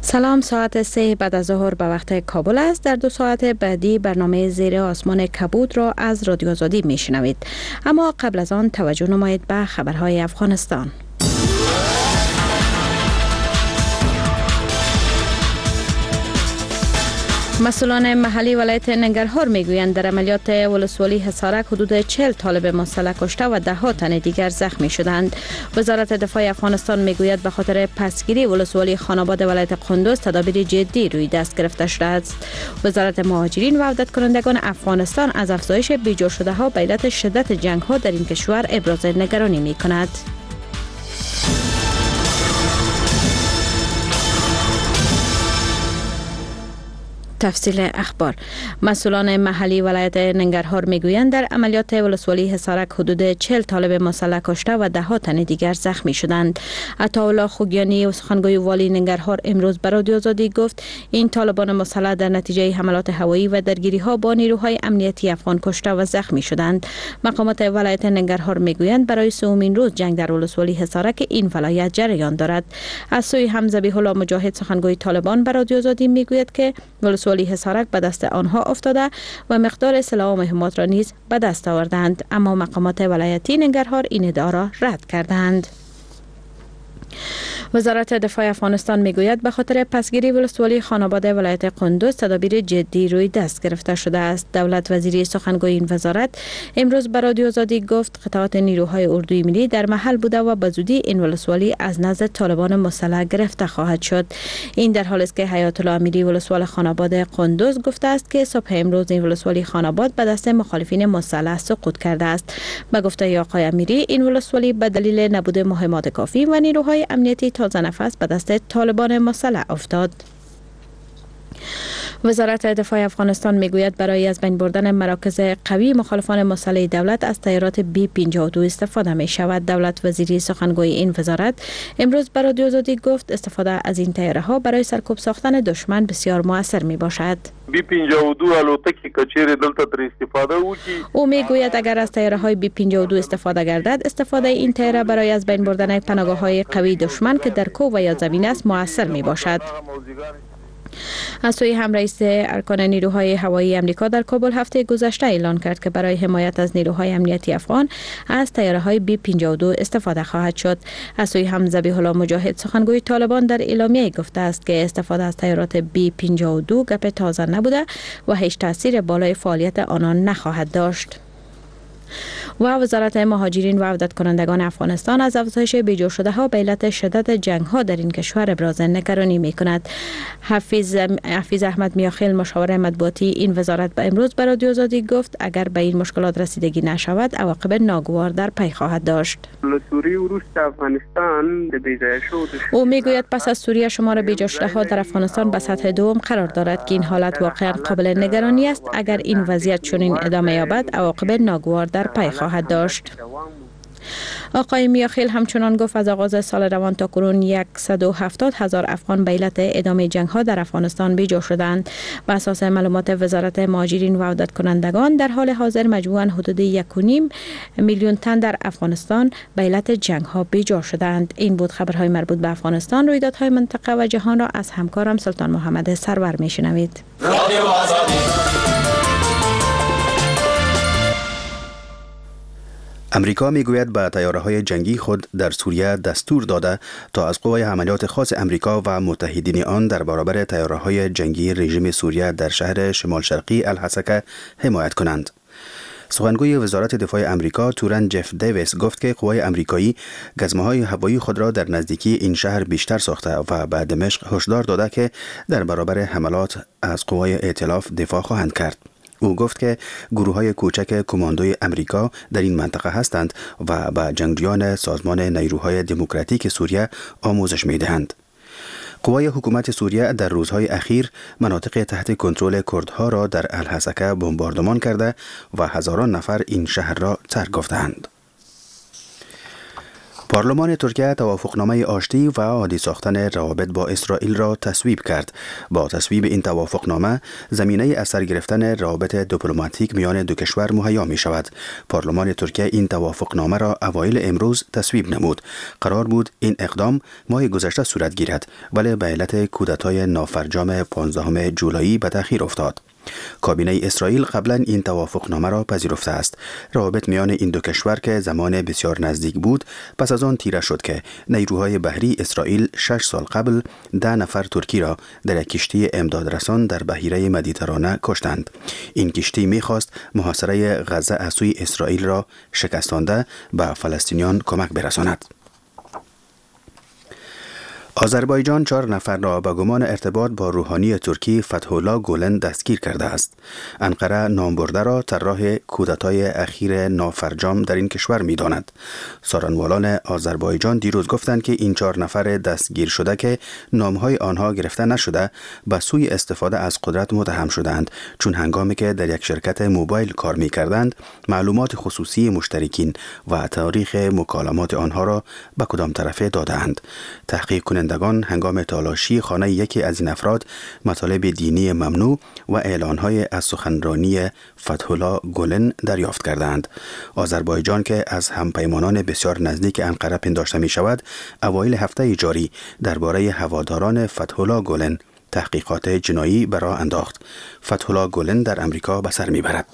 سلام، ساعت 3 بعد از ظهر به وقت کابل است. در 2 ساعت بعدی برنامه زیر آسمان کبود را از رادیو آزادی میشنوید. اما قبل از آن توجه نمایید به خبرهای افغانستان. مسئولان محلی ولایت ننگرهار میگویند در عملیات ولسوالی حصارک حدود 40 طالب مسلح کشته و 10 تن دیگر زخمی شدند. وزارت دفاع افغانستان میگوید به خاطر پسگیری ولسوالی خاناباد ولایت قندوز تدابیر جدی روی دست گرفته شده است. وزارت مهاجرین و عودت کنندگان افغانستان از افزایش بیجا شده ها به علت شدت جنگ ها در این کشور ابراز نگرانی می کند. تفصیل اخبار. مسئولان محلی ولایت ننگرهار میگویند در عملیات ولسوالی حصارک حدود 40 طالب مسلح کشته و 10 تن دیگر زخمی شدند. عطاالله خوگیانی سخنگوی والی ننگرهار امروز به رادیو آزادی گفت این طالبان مسلح در نتیجه حملات هوایی و درگیری ها با نیروهای امنیتی افغان کشته و زخمی شدند. مقامات ولایت ننگرهار میگویند برای سومین روز جنگ در ولسوالی حصارک این ولایت جریان دارد. از سوی ذبیح الله مجاهد سخنگوی طالبان به رادیو آزادی میگوید که ولسوالی حصارک به دست آنها افتاده و مقدار سلاح و مهمات را نیز به دست آوردند، اما مقامات ولایتی ننگرهار این ادعا را رد کردند. وزارت دفاع افغانستان میگوید به خاطر پسگیری ولسوالی خاناباد ولایت قندوز تدابیر جدی روی دست گرفته شده است. دولت وزیری سخنگوی این وزارت امروز به رادیو آزادی گفت قطعات نیروهای اردوی ملی در محل بوده و به زودی این ولسوالی از نزد طالبان مسلح گرفته خواهد شد. این در حالی است که حیات الله امیری ولسوال خاناباد قندوز گفته است که صبح امروز این ولسوالی خاناباد به دست مخالفین مسلح سقوط کرده است. به گفته آقای امیری این ولسوالی به دلیل نبود مهمات کافی و نیروهای امنیتی تازه نفس به دست طالبان مسلح افتاد. وزارت دفاع افغانستان میگوید برای از بین بردن مراکز قوی مخالفان مسلح دولت از طیارات B-52 استفاده می شود. دولت وزیری سخنگوی این وزارت امروز به رادیو آزادی گفت استفاده از این طیاره ها برای سرکوب ساختن دشمن بسیار مؤثر می باشد. B-52 الوتکه کچیر دلته تر استفاده وکړي. او میگوید اگر از طیاره های B-52 استفاده گردد استفاده این طیاره برای از بین بردن پناهگاه های قوی دشمن که در کو و یا زمین است مؤثر می باشد. از سوی هم رئیس ارکان نیروهای هوایی امریکا در کابل هفته گذشته اعلان کرد که برای حمایت از نیروهای امنیتی افغان از طیاره‌های B-52 استفاده خواهد شد. از سوی هم ذبیح الله مجاهد سخنگوی طالبان در اعلامیه گفته است که استفاده از طیارات B-52 گپ تازه نبوده و هیچ تاثیر بالای فعالیت آنان نخواهد داشت. و وزارت مهاجرین و عودت کنندگان افغانستان از افزایش بیجا شده ها به علت شدت جنگ ها در این کشور ابراز نگرانی می کند. حفیظ احمد میاخیل مشاور مطبوعاتی این وزارت به امروز به رادیو آزادی گفت اگر به این مشکلات رسیدگی نشود عواقب ناگوار در پی خواهد داشت. او میگوید پس از سوریه شمار بیجا شده ها در افغانستان به سطح دوم قرار دارد که این حالت واقعا قابل نگرانی است. اگر این وضعیت چنین ادامه یابد عواقب ناگوار در پی خواهد داشت. آقای میاخیل همچنان گفت از آغاز سال روان تا کنون 170,000 افغان به علت ادامه جنگ ها در افغانستان بیجا شدند. بر اساس معلومات وزارت مهاجرین و عودت کنندگان در حال حاضر مجموعاً حدود 1.5 میلیون تن در افغانستان به علت جنگ ها بیجا شدند. این بود خبرهای مربوط به افغانستان. رویدادهای منطقه و جهان را از همکارم سلطان محمد سرور میشنوید. امریکا میگوید به طیاره‌های جنگی خود در سوریه دستور داده تا از قوای عملیات خاص امریکا و متحدین آن در برابر طیاره‌های جنگی رژیم سوریه در شهر شمال شرقی الحسکه حمایت کنند. سخنگوی وزارت دفاع امریکا تورن جف دیویس گفت که قوای امریکایی گزمه‌های هوایی خود را در نزدیکی این شهر بیشتر ساخته و به دمشق هشدار داده که در برابر حملات از قوای ائتلاف دفاع خواهند کرد. او گفت که گروه‌های کوچک کماندوی امریکا در این منطقه هستند و به جنگجویان سازمان نیروهای دموکراتیک سوریه آموزش می‌دهند. قوای حکومت سوریه در روزهای اخیر مناطق تحت کنترل کردها را در الحسکه بمباردمان کرده و هزاران نفر این شهر را ترک گفتند. پارلمان ترکیه توافقنامه آشتی و عادی ساختن روابط با اسرائیل را تصویب کرد. با تصویب این توافقنامه زمینه اثر گرفتن روابط دیپلماتیک میان دو کشور مهیا می شود. پارلمان ترکیه این توافقنامه را اوایل امروز تصویب نمود. قرار بود این اقدام ماه گذشته صورت گیرد، ولی به علت کودتای نافرجام 15 جولایی به تأخیر افتاد. کابینه اسرائیل قبلا این توافقنامه را پذیرفته است. روابط میان این دو کشور که زمان بسیار نزدیک بود، پس از آن تیره شد که نیروهای بحری اسرائیل 6 سال قبل 10 نفر ترکی را در یک کشتی امدادرسان در بحیره مدیترانه کشتند. این کشتی می‌خواست محاصره غزه از سوی اسرائیل را شکستانده به فلسطینیان کمک برساند. آذربایجان 4 نفر را به گمان ارتباط با روحانی ترکی فتح‌الله گولن دستگیر کرده است. انقره نامبرده را طراح کودتای اخیر نافرجام در این کشور می‌داند. سارنوالان آذربایجان دیروز گفتند که این 4 نفر دستگیر شده که نام‌های آنها گرفته نشده به سوی استفاده از قدرت متهم شدند، چون هنگامی که در یک شرکت موبایل کار می‌کردند معلومات خصوصی مشترکین و تاریخ مکالمات آنها را به کدام طرفه دادند. تحقیق کنندگان هنگام تالاشی خانه یکی از این افراد مطالب دینی ممنوع و اعلانهای از سخنرانی فتح‌الله گولن دریافت کردند. آذربایجان که از همپیمانان بسیار نزدیک انقره پنداشته می شود، اوایل هفته جاری درباره هواداران فتح‌الله گولن تحقیقات جنایی به راه انداخت. فتح‌الله گولن در امریکا به سر میبرد.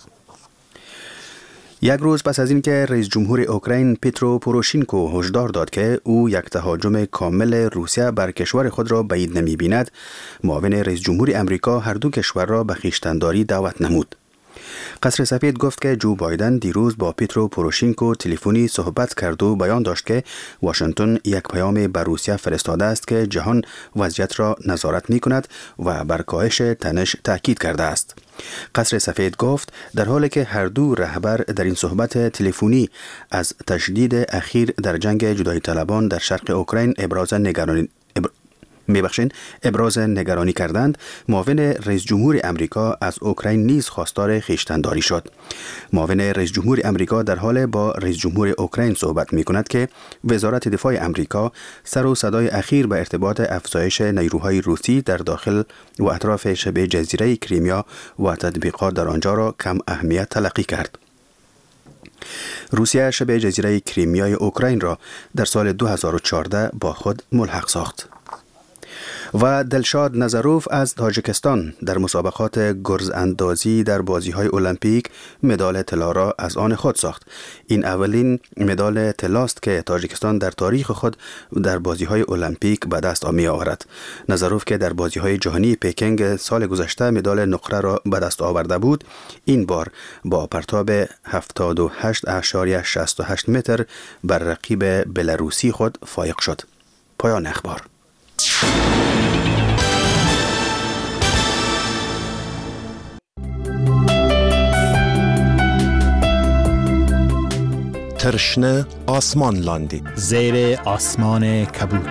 یک روز پس از اینکه رئیس جمهور اوکراین پیترو پوروشینکو هشدار داد که او یک تهاجم کامل روسیه بر کشور خود را بعید نمی‌بیند، معاون رئیس جمهور امریکا هر دو کشور را به خویشتن‌داری دعوت نمود. قصر سفید گفت که جو بایدن دیروز با پیترو پوروشینکو تلفنی صحبت کرد و بیان داشت که واشنگتن یک پیام به روسیه فرستاده است که جهان وضعیت را نظارت می کند و بر کاهش تنش تاکید کرده است. قصر سفید گفت در حالی که هر دو رهبر در این صحبت تلفنی از تشدید اخیر در جنگ جدایی طلبان در شرق اوکراین ابراز نگرانی کردند، معاون رئیس جمهور امریکا از اوکراین نیز خواستار خویشتن‌داری شد. معاون رئیس جمهور امریکا در حال با رئیس جمهور اوکراین صحبت می کند که وزارت دفاع امریکا سر و صدای اخیر به ارتباط افزایش نیروهای روسی در داخل و اطراف شبه جزیره کریمیا و تطبیقات در آنجا را کم اهمیت تلقی کرد. روسیه شبه جزیره کریمیای اوکراین را در سال 2014 با خود ملحق ساخت. و دلشاد نظروف از تاجیکستان در مسابقات گرز اندازی در بازی‌های المپیک مدال طلا را از آن خود ساخت. این اولین مدال طلاست که تاجیکستان در تاریخ خود در بازی‌های المپیک به دست می آورد. نظروف که در بازی‌های جهانی پکینگ سال گذشته مدال نقره را به دست آورده بود، این بار با پرتاب 78.68 متر بر رقیب بلاروسی خود فایق شد. پایان اخبار. ترشنه آسمان لاندی زیر آسمان کبود.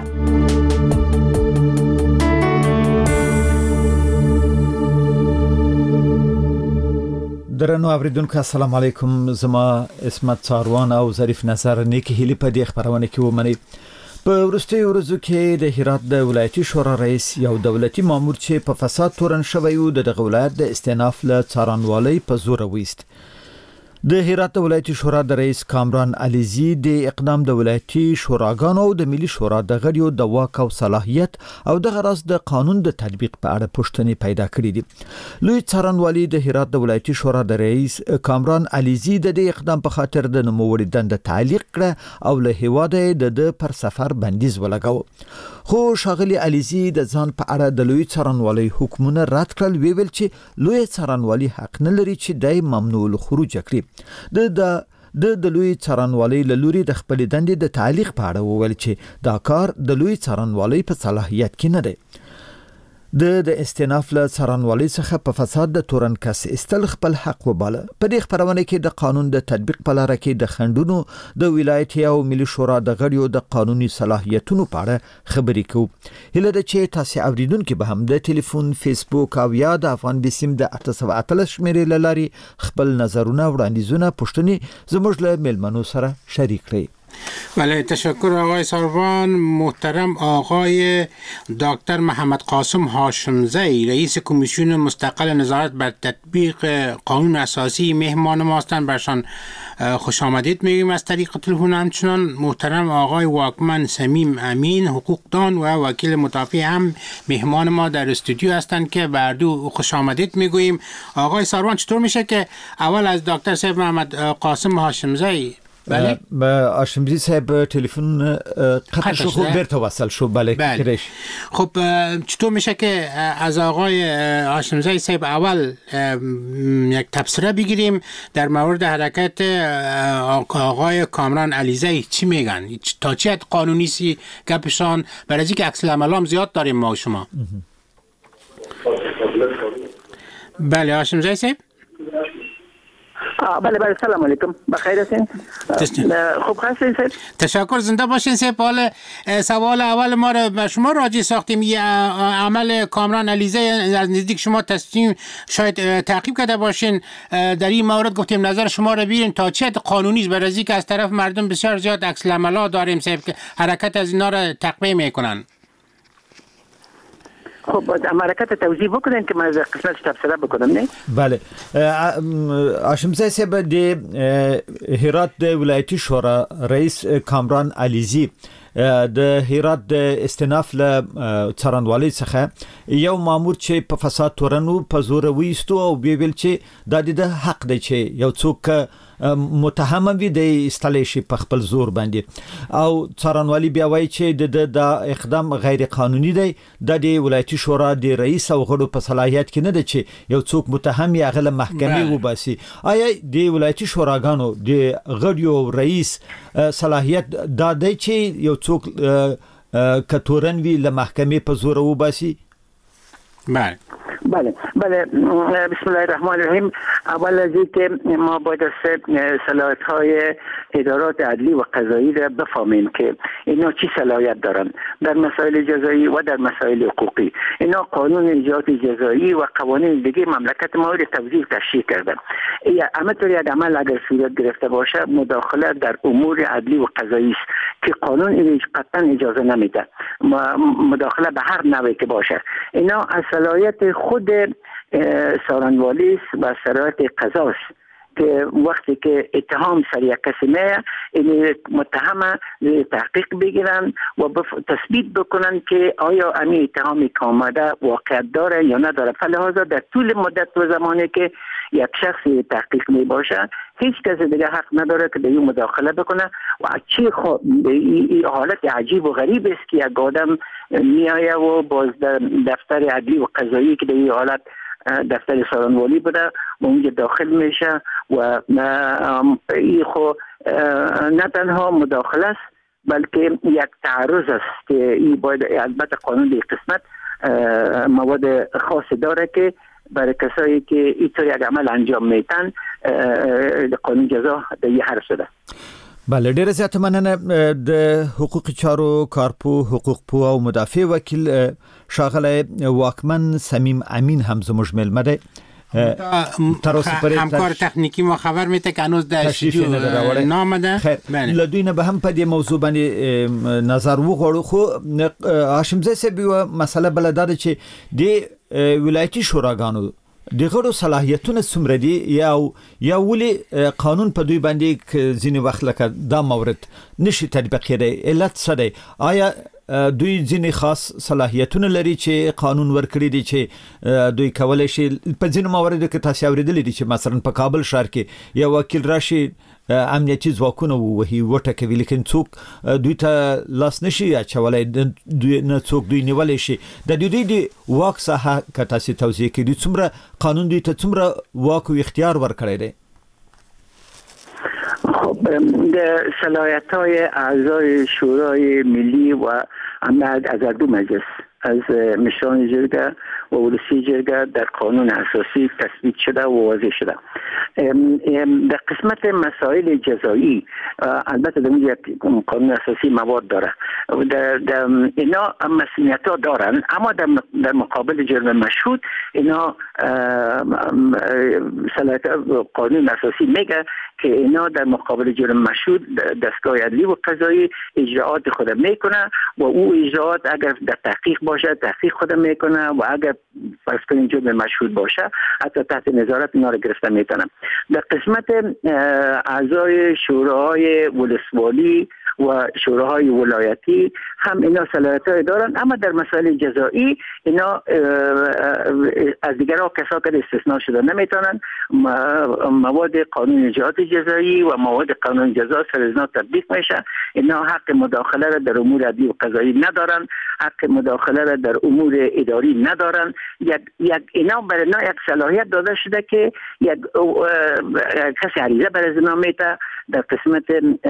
درنو اوریدونکو السلام علیکم. زما اسمت څاروان او ظریف نظر نیکی هیلی په دې خبرونه کې ومني. په وروستیو ورځو کې د هرات د ولایتي شورا رئیس یو دولتي مامور چې په فساد تورن شوی و د دغه ولایت د استیناف له څارنوالۍ په زور وایست. د هرات ولایتي شورا د رئیس کامران علیزی د اقدام د ولایتي شوراګانو او د ملي شورا د غړیو د واک او صلاحیت او د غرض د قانون د تطبیق په اړه پوښتنې پیدا کړې دي. لوی څارنوالي د هرات د ولایتي شورا د رئیس کامران علیزی د دې اقدام په خاطر د نوموړي دنده تعلیق کړه او له هواده د پر سفر بندیز ولګاو. خو شاغلی علیزی د ځان په اړه د لوی څارنوالي حکمونه رد کړل. ویل چې لوی څارنوالي حق نه لري چې دای ممنوع الخروج کړي. د لوی څارنوالۍ له لوري د خپل دندې د تعلیق په اړه وویل چې دا کار د لوی څارنوالۍ په صلاحیت کې نه دی. د استیناف له څارنوالۍ څخه په فساد د تورن کس استل خپل حق وباله. په دې خبرونه کې د قانون د تطبیق په لار کې د خندونو د ولایتي او ملي شورا د غړیو د قانوني صلاحیتونو په اړه خبرې کوو. هله د چې تاسو اوریدونکو به هم د ټلیفون، فیسبوک او یا د افغان بسیم د 813 شمیرې لاري خپل نظرونه، وړاندیزونه، پوښتنې زموږ له ملمنو سره شریک کړئ. بله، تشکر آقای ساروان. محترم آقای دکتر محمد قاسم هاشمزی، رئیس کمیسیون مستقل نظارت بر تطبیق قانون اساسی مهمان ما هستند. برشان خوش آمدید میگیم از طریق تلفن. همچنان محترم آقای واکمن صمیم امین، حقوقدان و وکیل مدافع، هم مهمان ما در استودیو هستند که بر دو خوش آمدید میگوییم. آقای ساروان، چطور میشه که اول از دکتر صاحب محمد قاسم هاشمزی؟ بله، هاشمزی صاحب تلفن قطع شو، خوب برت وصل شو. بله. کرش. خب چطور میشه که از آقای هاشمزی صاحب اول یک تبصره بگیریم در مورد حرکت آقای کامران علیزی؟ چی میگن؟ تا چه حد قانونی سی گپشان؟ برای اینکه عکس العمل هم زیاد داریم ما و شما. بله هاشمزی صاحب. بله سلام علیکم، بخیر هستین؟ خوب هستین صاحب؟ تشکر، زنده باشین صاحب. حالا سوال اول ما رو به شما راجع ساختیم. یه عمل کامران علیزی از نزدیک شما تصمیم شاید تعقیب کرده باشین. در این مورد گفتیم نظر شما رو بگیریم تا چه حد قانونی است، برای اینکه از طرف مردم بسیار زیاد عکس العمل‌ها داریم صاحب که حرکت از اینا رو تقویه میکنن. خب حرکت توضیح بکنین که من از قسمتش تبصره بکنم. نه بله. هاشمزی صاحب د هرات د ولایتي شورا رئیس کامران علیزی د هرات د استناف له څارنوالۍ څخه یو مامور چې په فساد تورنو په زور ویستو او ویل چې د حق دی چې یو څوک متهم وي د استالیشي په خپل زور باندې، او څارنوالي بیا وایي چې د اقدام غیر قانوني دی. د ولایتي شورا د رئیس او غړو په صلاحیت کې نه دی چې یو څوک متهم یا غل محکمې وباسي. آیا د ولایتي شوراګانو د غړو رئیس صلاحیت دا دی چې یو څوک کتورن وی له محکمې په زور وباسي؟ بله بسم الله الرحمن الرحیم. اول از اینکه ما باید صلاحیت های ادارات عدلی و قضایی را بفهمیم که اینا چی صلاحیت دارن در مسائل جزایی و در مسائل حقوقی. اینا قانون اجرات جزایی و قوانین دیگه مملکت ما رو توضیح تشریح کردن. همه طوری عمل اگر صورت گرفته باشه مداخله در امور عدلی و قضایی است که قانون این قطعا اجازه نمیده، مداخله به هر نوعی که باشه. اینا از صلاحیت خود سارنوالی است و صلاحیت قضا است که وقتی که اتهام سر یک کسی میه این متهم تحقیق بگیرن و تثبیت بکنن که آیا امی اتهامی که آمده واقعیت داره یا نداره. فلحاظا در طول مدت و زمانی که یک شخص تحقیق می باشه هیچ کسی دیگه حق نداره که به این مداخله بکنه. و چی این حالت عجیب و غریب است که یک آدم میایه و باز در دفتر عدلی و قضایی که در این حالت دفتر سارنوالی بوده و اونجا داخل میشه و این خو نه تنها مداخله است بلکه یک تعرض است که این باید البته قانون در قسمت مواد خاص داره که برای کسایی که اینطور یک عمل انجام میتن قانون جزا در یه حرف شده. بله، ډیره زیاته مننه. د حقوقي چارو کارپو حقوق پو او مدافع وکیل شاغله واکمن صمیم امین هم زموږ ملمه دی. همکار تکنیکی ما خبر میده که هنوز در استودیو نامده. خیر، لدوینه به هم په دې موضوع باندې نظر وغواړو. خو هاشمزی صاحب یو مسله بل ده چې د ولایتي شوراګانو د غړو صلاحیتونه څومره دي یا ولې قانون په دوی باندې ځینې وخت لکه دا مورد نشي تطبیق کېدی؟ علت څه دی؟ آیا دوی ځینې خاص صلاحیتونه لري چې قانون ورکړي دي چې دوی کولای شي په ځینو مواردو کې تاسو اوریدلی دي چې مثلا په کابل ښار کې یو وکیل راشي امنیتي ځواکونه ووهي وټکوي لیکن څوک دوی ته لاس نشي اچولی، نه څوک دوی نیولی شي. د دوی د واک ساحه که تاسو توضیح کړئ څومره قانون دوی ته څومره واک او اختیار ورکړی دی؟ خب صلاحیت های اعضای شورای ملی و از دو مجلس از مشران جرگه و ولسی جرگه در قانون اساسی تثبیت شده و واضح شده. در قسمت مسائل جزایی البته در یک قانون اساسی مواد داره، در اینا مسئولیت ها دارن، اما در مقابل جرم مشهود اینا صلاحیت قانون اساسی میگه که اینا در مقابل جرم مشهود دستگاه عدلی و قضایی اجراعات خود میکنه و او اجراعات اگر در تحقیق باشه تحقیق خود میکنه و اگر فرض کنیم جرم مشهود باشه حتی تحت نظارت اینا رو گرفته میتونن. در قسمت اعضای شوراهای ولسوالی و شوراهای ولایتی هم اینا صلاحیت‌های دارن، اما در مسائل جزایی اینا از دیگرها کسا که استثناء شده نمیتونن. مواد قانون اجراعات جزایی و مواد قانون جزا سر اینا تطبیق میشه. اینا حق مداخله را در امور عدلی و قضایی ندارن، حق مداخله را در امور اداری ندارن. اینا برای اینا یک صلاحیت داده شده که یک کسی عریضه برای اینا میته در قسمت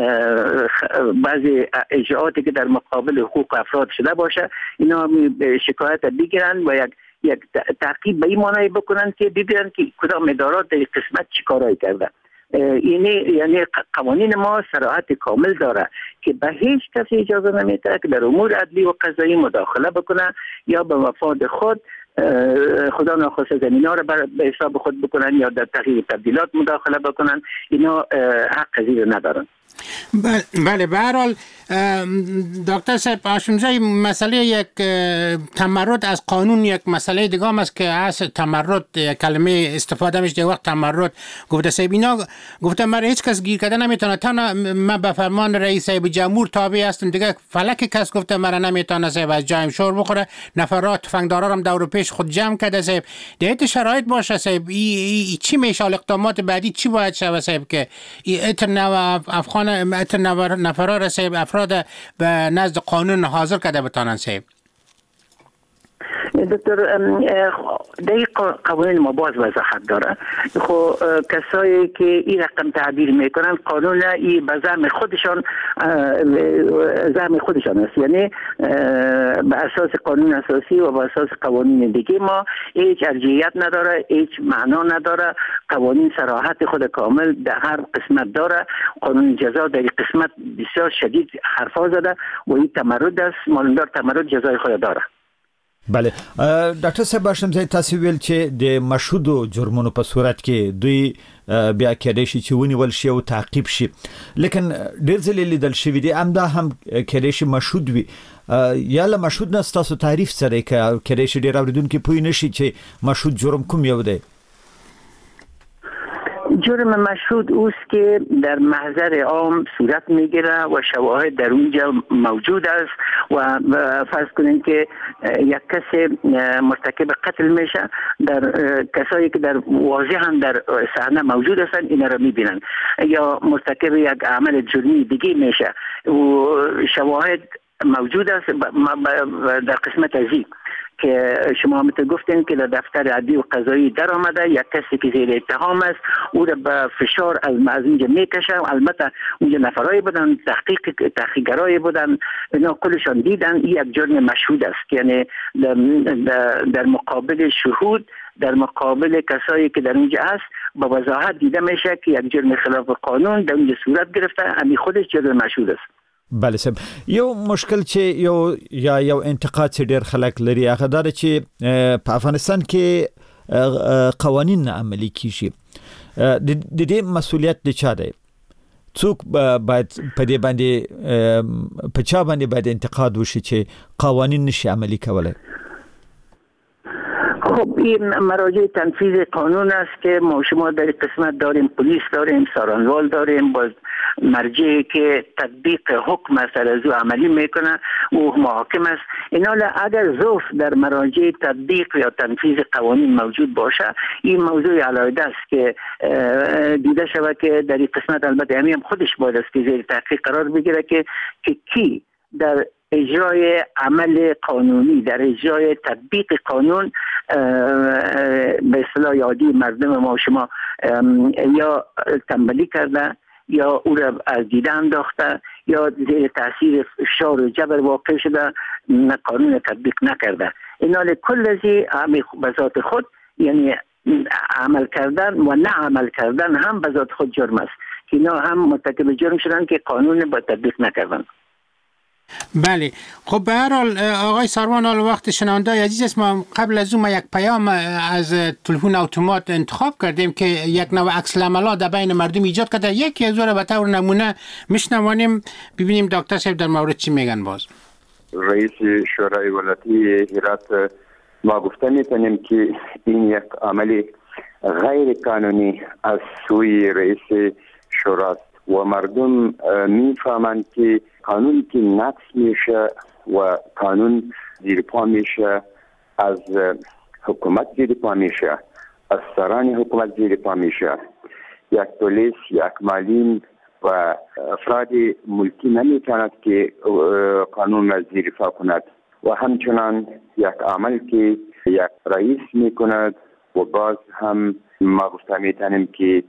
بعضی اجراعاتی که در مقابل حقوق افراد شده باشه اینا شکایت بگیرن و یک تعقیب به این معنی بکنن که ببینن که کدام ادارات در قسمت چی کارایی کرده. یعنی قوانین ما صراحت کامل داره که به هیچ کسی اجازه نمیده که در امور عدلی و قضایی مداخله بکنه یا به مفاد خود خدا ناخواسته زمینا رو به حساب خود بکنن یا در تغییر تبدیلات مداخله بکنن. اینا حق زیر ندارن. بله به هر حال دکتر صاحب هاشمزی مسئله یک تمرد از قانون یک مسئله دیگه هم است که از تمرد کلمه استفاده میشه وقت تمرد گفته صاحب اینا گفته من هیچ کس گیر کرده نمیتونه تنها من به فرمان رئیس صاحب جمهور تابع هستم دیگه فلک کس گفته من نمیتونه صاحب از جایم شور بخوره نفرات تفنگدارا هم دور و پیش خود جمع کرده صاحب دیت شرایط باشه صاحب چی میشه اقدامات بعدی چی باید شه صاحب که افغان نفرا رسیب افراد به نزد قانون حاضر کرده بتانن صاحب. دکتر در قوانین ما باز وضاحت داره. خب کسایی که این رقم تعبیر میکنن قانون ای به زعم خودشان است، یعنی به اساس قانون اساسی و به اساس قوانین دیگه ما هیچ ارجحیت نداره، هیچ معنا نداره. قوانین صراحت خود کامل در هر قسمت داره. قانون جزا در این قسمت بسیار شدید حرفا زده و این تمرد است، مالندار تمرد جزای خود داره. بله ډاکټر صاحب هاشمزی تاسو ویل چې د مشهودو جرمونو په صورت کې دوی بیا کېدای شي چې ونیول شي او تعقیب شي، لیکن ډېر ځلې لیدل شوي دي همدا هم کېدای شي مشهود وي یا له مشهود نه ستاسو تعریف سره کېدای شي ډېر اورېدونکي پوه نه شي چې مشهود جرم کوم یو دی. جرم مشهود اوست که در محضر عام صورت میگیره و شواهد در اونجا موجود است و فرض کنین که یک کس مرتکب قتل میشه، در کسایی که در واضحا در صحنه موجود هستن اینا رو میبینن، یا مرتکب یک عمل جرمی دیگه میشه و شواهد موجود است در قسمت ازی که شما همونطور گفتین که در دفتر عدلی و قضایی در آمده یک کسی که زیر اتهام است او را به فشار از اینجا میکشه. البته اونجا نفرایی بودن تحقیقگرایی بودن اینا کلشان دیدن این یک جرم مشهود است، یعنی در مقابل شهود در مقابل کسایی که در اونجا هست با وضاحت دیده میشه که یک جرم خلاف قانون در اونجا صورت گرفته، همین خودش جرم مشهود است. بله صاحب یو مشکل چې یو انتقاد چې ډېر خلک لري هغه دا چې په افغانستان کې قوانین نه عملي کیږي. د دې مسؤلیت د چا دی؟ څوک باید په دې باندې په چا باندې باید انتقاد وشي چې قوانین نشي عملي کولای؟ خب این مراجع تنفیذ قانون است که ما شما در قسمت داریم، پلیس داریم، سارنوال داریم، باز مرجعی که تطبیق حکم سر از او عملی میکنه و محاکم است. اینا اگر ضعف در مراجع تطبیق یا تنفیذ قوانین موجود باشه این موضوع علاوه است که دیده شود که در این قسمت البته همین خودش باید است که زیر تحقیق قرار بگیره که کی در اجرای عمل قانونی در اجرای تطبیق قانون به اصطلاح عادی مردم ما شما یا تنبلی کرده یا او را از دیده انداخته یا زیر تاثیر فشار و جبر واقع شده قانون تطبیق نکرده. اینا کل ازی به ذات خود یعنی عمل کردن و نه عمل کردن هم به ذات خود جرم است که اینا هم مرتکب جرم شدن که قانون با تطبیق نکردن. بله خب به هر حال آقای ساروان، حال وقت شنونده‌های عزیز است، ما قبل از اون یک پیام از تلفن اتومات انتخاب کردیم که یک نوع عکس العملات در بین مردم ایجاد کرده. یکی از اون به طور نمونه میشنوانیم، ببینیم دکتر صاحب در مورد چی میگن. باز رئیس شورای ولایتی هرات ما گفته میتونیم که این یک عمل غیر قانونی از سوی رئیس شوراست و مردم میفهمند که قانون که نقض میشه و قانون زیر پا میشه، از حکومت زیر پا میشه، از سران حکومت زیر پا میشه. یک پلیس، یک معلم و افراد ملکی نمیتواند که قانون را زیر پا کند و همچنان یک عمل که یک رئیس میکند و باز هم ما گفته میتونیم که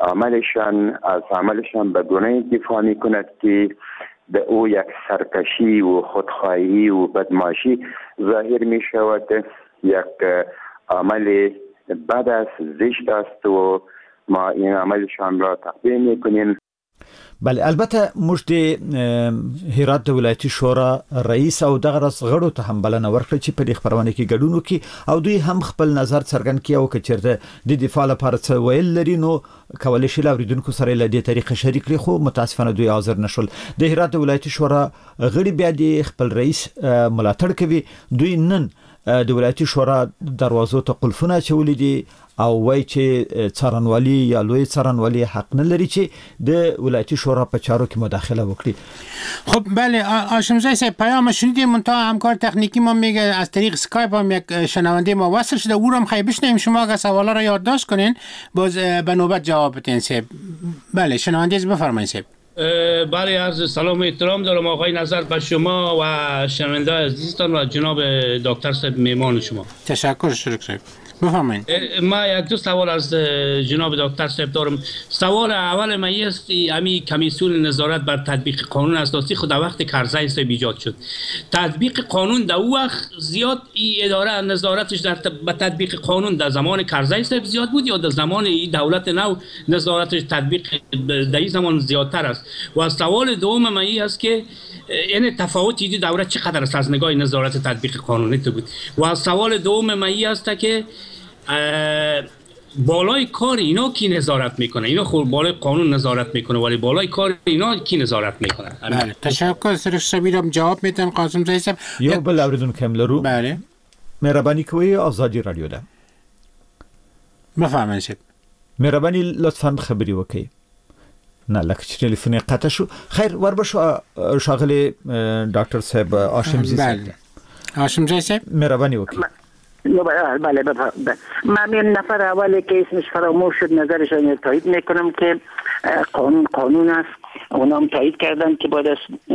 عملشان به گونه دفاع میکند که به او یک سرکشی و خودخواهی و بدمعاشی ظاهر می شود. یک عمل بد است، زشت است و ما این عملشان را تقبیل می کنیم. بله، البته مشت هرات د ولایتي شورا رئیس او دغه رس غړو ته هم بلنه ورکړه چې په دې خبرونه کې ګډون وکړي او دوی هم خپل نظر څرګند کړي او کچرته د دفاع لپاره څه ویل لري نو کولای شي لاوریدونکو سره له دې طریقې شریک کړي، خو متاسفانه دوی حاضر نشول. د هرات د ولایتي شورا غړي بیا د خپل رئیس ملاتړ کوي. دوی نن د ولایتي شورا دروازو ته قلفونه چولې دي او وای چې څارنوالي یا لوی څارنوالي حق نه لري چې د ولایتي شورا په چارو کې مداخله وکړي. خب بله هاشمزاده صاحب، پیام شنیدیم، منتها همکار تکنیکی ما میگه از طریق اسکایپ هم یک شنونده ما وصل شده، او رو هم خیلی بشنویم. شما اگه سوالا رو یادداشت کنین باز به نوبت جواب بدین صاحب. بله شنونده بفرمایید صاحب. بله، عرض سلام و احترام دارم آقای نظر به شما و شنونده عزیزتان و جناب دکتر صاحب میمان شما. تشکر شریک صاحب. بفرمایید. ما یک دو سوال از جناب دکتر صاحب دارم. سوال اول ما است امی کمیسیون نظارت بر تطبیق قانون اساسی خود وقت کرزی صاحب ایجاد شد. تطبیق قانون در او وقت زیاد این اداره نظارتش در به تطبیق قانون در زمان کرزی صاحب زیاد بود یا در زمان این دولت نو نظارتش تطبیق در این زمان زیادتر است؟ و سوال دوم ما است که این تفاوتی دوره چقدر است از نگاه نظارت تطبیق قانونی بود؟ و سوال دوم ما است که بالای کار اینا کی نظارت میکنه؟ اینا خود بالای قانون نظارت میکنه ولی بالای کار اینا کی نظارت میکنه؟ بله تشکر سرش سبیرم جواب میدن قاسم زایی صاحب. یو بل اوریدون کملرو. بله مهربانی کوی آزادی رادیو ده. بفرمایید صاحب. مهربانی لطفاً خبری وکړئ. نه لکه چې ټلیفون قطع شو. خیر وربشو شاغلی ډاکټر صاحب هاشمزی صاحب. هاشمزی صاحب مهربانی وکړئ. بله من این نفر اولی که اسمش فراموش شد نظرش را تایید میکنم که قانون است. اونا هم تایید کردن که باید از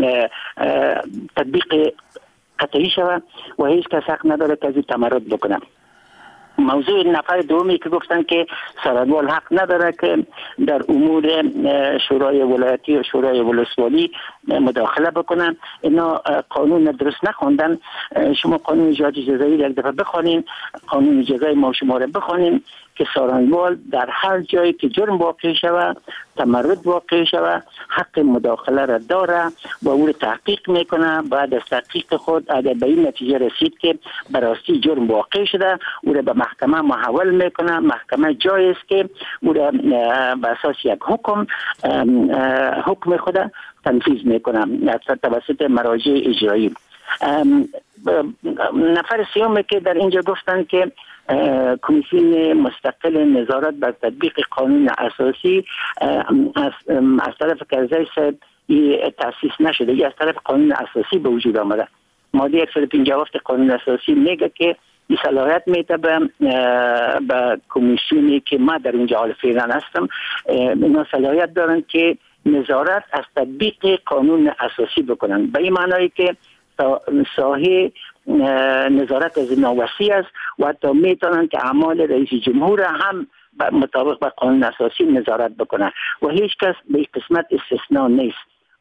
تطبیق قطعی شود و هیچ کس حق نداره که از این تمرد بکنم. موضوع نفر دومی که گفتن که سرانوال حق نداره که در امور شورای ولایتی و شورای ولسوالی مداخله بکنن، اینا قانون درست نخوندن. شما قانون جهاد جزایی یک دفعه بخونین، قانون جزای ما شما رو بخونین که سرانوال در هر جایی که جرم واقع شود، تمرد واقع شود، حق مداخله را داره و او رو تحقیق میکنه. بعد از تحقیق خود اگر به این نتیجه رسید که براستی جرم واقع شده، او رو به محکمه محول میکنه. محکمه جایی است که او رو به اساس یک حکم خود تنفیذ میکنه توسط مراجع اجرایی. نفر سیومی که در اینجا گفتن که کمیسیون مستقل نظارت بر تطبیق قانون اساسی از طرف کرزی صاحب تأسیس نشده، یا از طرف قانون اساسی به وجود آمده. ماده 157 قانون اساسی میگه که این صلاحیت میده به کمیسیونی که ما در اینجا حال فعلا هستم، اینا صلاحیت دارن که نظارت از تطبیق قانون اساسی بکنن. به این معنی که ساحه نظارت از اینا وسیع است و حتی میتونن که اعمال رئیس جمهور هم مطابق با قانون اساسی نظارت بکنن و هیچ کس به این قسمت استثناء نیست.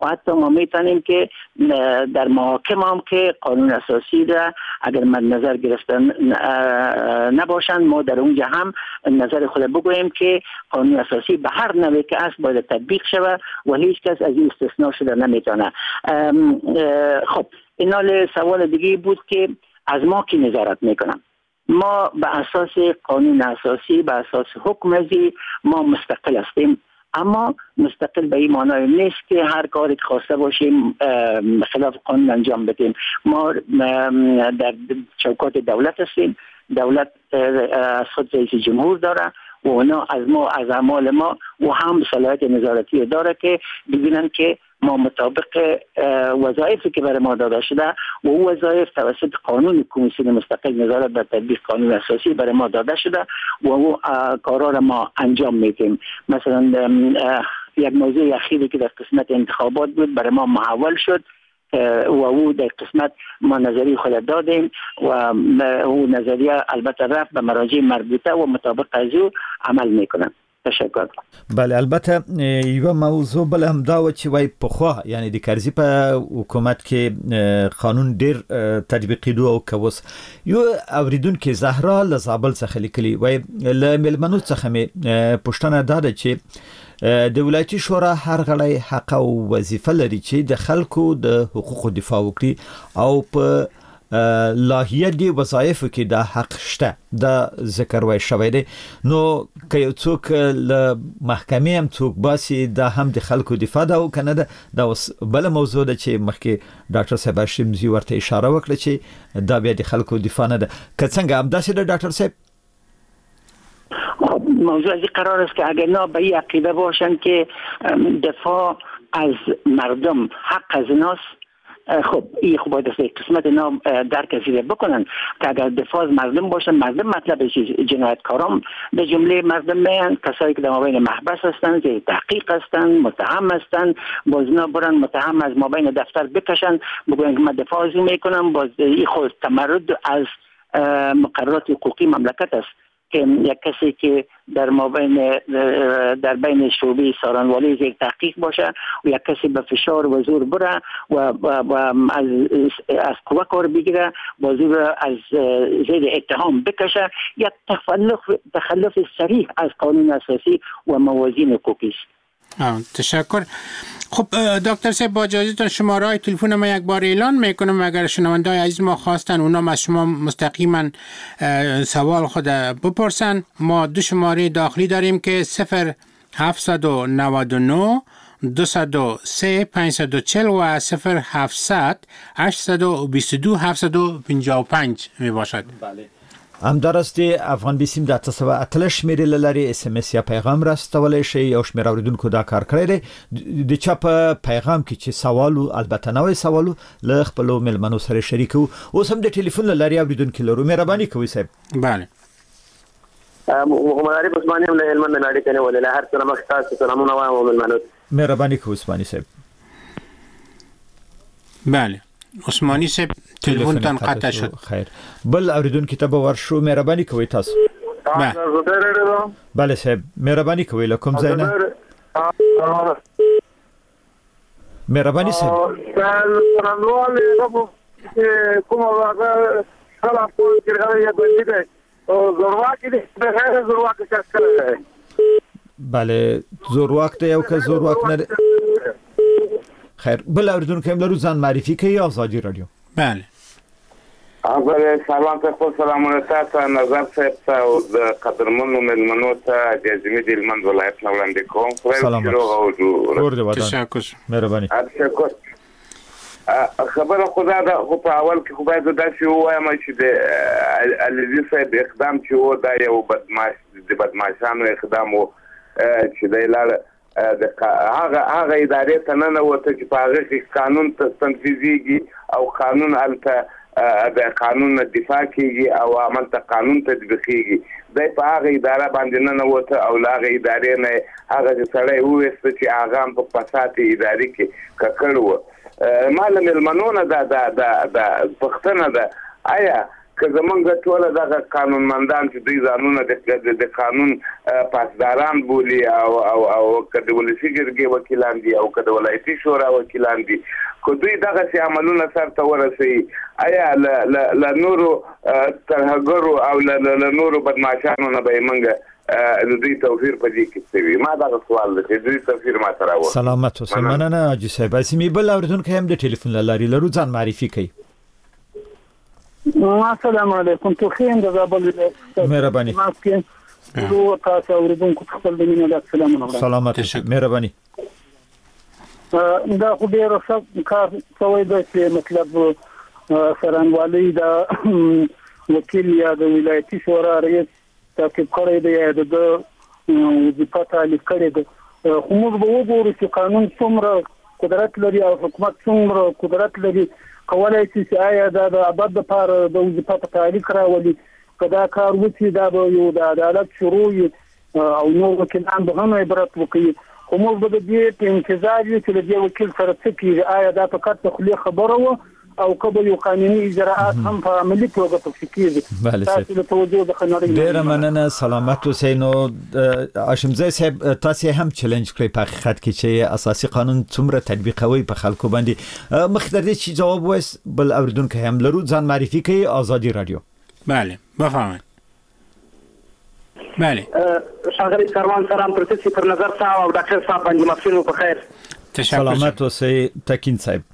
و حتی ما میتونیم که در محاکم هم که قانون اساسی را اگر مد نظر گرفتن نباشند ما در اونجا هم نظر خود بگوییم که قانون اساسی به هر نوعی که است باید تطبیق شود و هیچ کس از این استثناء شده نمیتونه. خب این سوال دیگه بود که از ما کی نظارت میکنن. ما به اساس قانون اساسی به اساس حکم ازی ما مستقل هستیم، اما مستقل به این معنای نیست که هر کاری که خواسته باشیم خلاف قانون انجام بدیم. ما در چوکات دولت هستیم، دولت از خود رئیس جمهور داره و اونا از ما از اعمال ما و هم صلاحیت نظارتی داره که ببینن که ما مطابق وظایفی که برای ما داده شده و او وظایف توسط قانون کمیسیون مستقل نظارت بر تطبیق قانون اساسی برای ما داده شده و او کارا را ما انجام میدیم. مثلا یک موضوع اخیری که در قسمت انتخابات بود برای ما محول شد و او در قسمت ما نظریه خود دادیم و او نظریه البته رفت به مراجع مربوطه و مطابق از او عمل میکنن. تشکر. بله البته یو موضوع بل هم دا و چې وای پخوا یعنی د کرزي په حکومت کې قانون ډیر تطبیقي دو او کوس یو اوریدونکو زهرا لزابل څخه لیکلي وای ل ملمنو څخه می پښتنه داده چې د ولایتي شورا هر غړی حق او وظیفه لري چې د خلکو د حقوقو دفاع وکړي او په لاهیه دی وظایف کې دا حق شته دا ذکر وای شوی دی. نو که یو څوک له محکمې هم څوک باسي دا هم د خلکو دفاع ده او کنه دا بل موضوع ده چې مخکې ډاکټر صاحب هاشمزي ورته اشاره وکړه چې دا بیا د خلکو دفاع نه ده. که څنګه هم داسې ده ډاکټر صاحب؟ موضوع از قرار است که اگر نه به این عقیده باشن که دفاع از مردم حق از ناست، خب این خب باید قسمت اینا درک ازیده بکنن که اگر دفاع از مردم باشن، مردم مطلب جنایتکاران به جمله مردم میان، کسایی که در مابین محبس هستن، زیر تحقیق هستن، متهم هستن، باز اینا برن متهم از مابین دفتر بکشن بگوین که من دفاع ازی میکنم، باز این خود تمرد از مقررات حقوقی مملکت است که یک کسی که در بین شعبه سارنوالی زیر تحقیق باشه و یک کسی به فشار و زور بره و از قوه کار بگیره و زور از زیر اتهام بکشه، یک تخلف صریح از قانون اساسی و موازین حقوقی است. تشکر. خب دکتر صاحب با اجازهتون شماره تلفن ما یک بار اعلان میکنم، اگر شنونده‌های عزیز ما خواستن اونا از شما مستقیما سوال خود بپرسن. ما دو شماره داخلی داریم که 0799 203 540 و 0700 822 755 می باشد. بله. همدارستی افغان بیسیم در تصویر اتلش میری للاری اسمس یا پیغام راستولی شی یا شمیر اوریدونکو دا کار کړی دی چا پیغام کې چې سوالو البته نوې سوالو ل خپلو ملمنو سره شریکو اوس هم د ټلیفون للاری اوریدونکو لرو مهرباني کوي صاحب. بله محمد عارف عثماني هم له هلمند نه اړیکه نیولې له هر څه مخ تاسو سلامونه وایم ملمنو. مهرباني کوي عثماني صاحب. بله عثماني صاحب تلفن تن قطع شد. خیر بل اوریدون کتاب ورشو مهرباني کوي تاسو. بله صاحب مهرباني کوي لکم زینا مهرباني صاحب. کوم هغه سلام کوي چې هغه یې بندي او زورواکي دي به زورواکي څه بله زورواک ته یو که زورواک نه. خیر بل اوریدون کوم لرو ځان معرفي کوي آزادی رادیو. بله اول سلام ته خو سلامونه تاسو نظر صاحب او د قدرمنو ملمنو ته د ازمې د هلمند ولایت نه وړاندې کوم. تشکر. مهرباني. تشکر. خبره خدا دا خو په اول کې خو باید دا شی وایم چې د علیزي صاحب اقدام چې و دا یو بدمعشانو اقدام و چې د لاره هغه ادارې ته نه وته چې په هغه کې قانون تنفیذیږي او قانون الته د قانون دفاع کیږي او عمل ته قانون تطبیقیږي. د په هغه اداره باندې نه وته او هغه ادارې نه هغه سړی وېست چې هغه په فساد ادارې کې ککړ و. معلم المنونه دا پښتنه ده آیا که زمونږ ټول دغه قانونمندان چې دوی ځانونه د قانون پاسداران بولي او که د ولسي جرګې وکیلان دي او که د ولایتي شورا وکیلان دي، که دوی دغسې عملونه سرته ورسوي، آیا له نورو ترهګرو او له نورو بدمعشانو نه به یې موږ د دوی توفیر په دې کې څه وي؟ ما دغه سوال دی چې دوی توفیر ما ته راوړي. سلامت اوسئ. مننه حاجي صاحب. اسمي بل اورېدونکی هم د ټلیفون له لارې لرو، ځان معرفي کوي. السلام علیکم. توخیم د زابل ولایت. مهرباني. نو تاسو اوریدونکو ته خپل دینه د سلام علیکم. سلامت. مهرباني. دا خو ډیر ښه کار کوي چې مطلب سرانوالي د وکیل یا د ولایتي شورا رئیس تعقیب کړی دی یا د وظیفه تعلیق کړی دی. خو موږ به وګورو چې قانون څومره قدرت لري او حکومت څومره قدرت لري کولای شي چې آیا د ابد لپاره د وظیفه په تعلیق راولي. که دا کار وشي دا به یو د عدالت شروع او نور وکیلان به هم عبرت وکړي. خو موږ به د دې په انتظار یو چې د دې وکیل سره څه کېږي، آیا دا فقط د خولې خبره وه او که به یو قانوني اجراءات هم په عملي توګه پکې کېږي. تاسو له توجه د خنړۍ ډېره مننه. سلامت اوسئ. نو هاشمزی صاحب تاسو هم چیلنج کړئ په حقیقت کې چې اساسي قانون څومره تطبیقوي په خلکو باندې. مخکې د دې چې جواب وایس بل اوریدونکو هم لرو، ځان معرفي کوي. آزادی رادیو. بله بفرمایید. بله ښاغلی کاروان سلام پروفیسور پر نظر صاحب او ډاکټر صاحب باندې مفصل په خیر. سلامت اوسئ. تکین صاحب.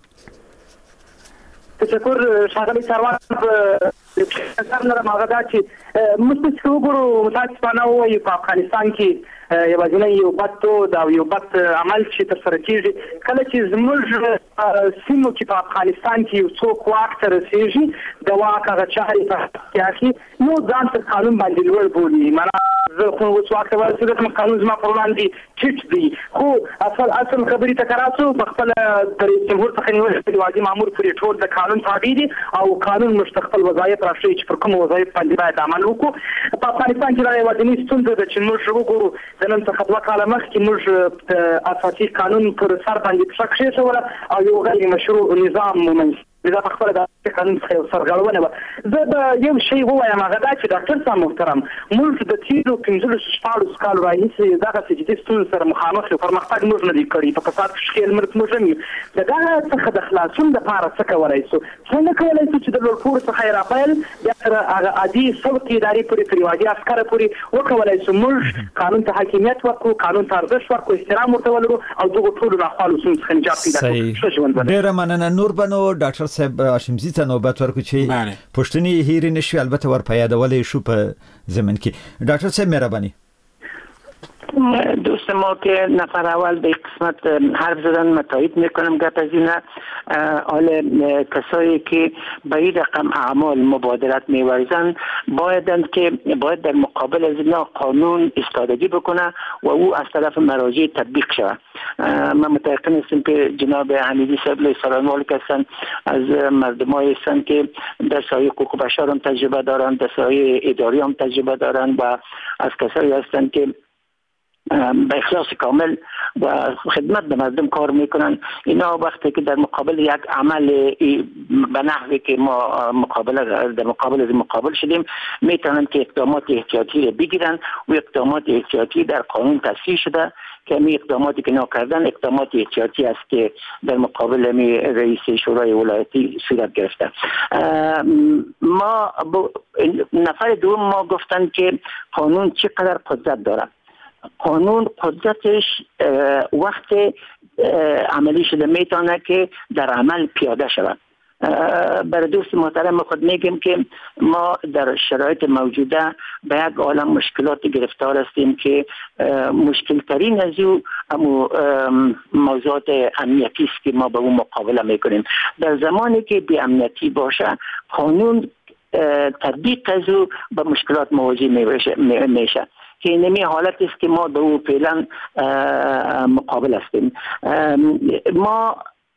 تشکر ښاغلی کاروان. نظر لرم هغه دا چې موږ چې وګورو متاسفانه وایي په افغانستان کې یوازینی یو بد دود او یو بد عمل چې ترسره کېږي کله چې زموږ سیمو کې په افغانستان کې یو څوک واک ته رسېږي د واک هغه چارې په کې نو ځان تر قانون باندې لوړ بولي. معنا زه خو اوس واک ته ورسېدم، قانون زما پر وړاندې ټیټ دی. خو اصل خبرې ته راسو په خپل د رئیس جمهور څخه نیول شوي واجب مامور پورې ټول د قانون تابع دي او قانون موږ خپل وظایف راښيي چې پر کوم وظایف باندې باید عمل وکړو. په افغانستان کې دا یوازینۍ ستونزه ده چې موږ وګورو د نن څخه 2 کاله مخکې موږ د اساسي قانون پر سر باندې پښه کېښوله او یو غیر مشروع نظام ومنځ دا په خپل د قانون څخه سرغړونه وه. زه به یو شی ووایم هغه دا چې ډاکټر صاحب محترم موږ د تېرو 15 کالو راهیسې دغسې جدي ستونزو سره مخامخ یو پرمختګ موږ نه دی کړی. په فساد ښکېل ملک موږ هم یو د دغه څخه د خلاصون دپاره څه کولی شو؟ څنګه کولی شو چې د لوړپوړو څخه یې راپیل بیا تر هغه عادي سلک ادارې پورې تر یو عادي عسکره پورې وکولی شو موږ قانون ته حاکمیت ورکړو، قانون ته ارزښت ورکړو، احترام ورته ولرو او دغو ټولو ناخوالو ستونزو څخه نجات پیدا کړو. ښه ژوند ولرو. ډېره مننه. نور به نو ډاکټر صاحب هاشمزي ته نوبت ورکړو چې پوښتنې هېرې نه شوې، البته ور په یادولی شو په ضمن کې. ډاکټر صاحب مهرباني. دوست ما که نفر اول به قسمت حرف زدن متایید میکنم گپ از اینه. حال کسایی که به این رقم اعمال مبادرت میورزند باید در مقابل از اینا قانون ایستادگی بکنه و او از طرف مراجع تطبیق شود. من متأکد هستم که جناب حمیدی صاحب سرانوال هستند از مردمایی هستند که در سایه حقوق بشر هم تجربه دارند، در سایه اداری هم تجربه دارند و از کسایی هستند که به اخلاص کامل و خدمت به مردم کار میکنن. اینا وقتی که در مقابل یک عمل به نحوی که ما در مقابل شدیم میتونن که اقدامات احتیاطی رو بگیرن و اقدامات احتیاطی در قانون تصریح شده که می اقداماتی که نکردن اقدامات احتیاطی است که در مقابل رئیس شورای ولایتی صورت گرفته. نفر دوم ما گفتن که قانون چقدر قدرت داره. قانون قدرتش وقت عملی شده میتونه که در عمل پیاده شود. برای دوست محترم خود میگیم که ما در شرایط موجوده به یک عالم مشکلات گرفتار هستیم که مشکل ترین از او موضوعات امنیتی است که ما به اون مقابله میکنیم. در زمانی که بی امنیتی باشه قانون تطبیق از او به مشکلات مواجه میشه که اینمی حالت است که ما به او فعلا مقابل هستیم. ما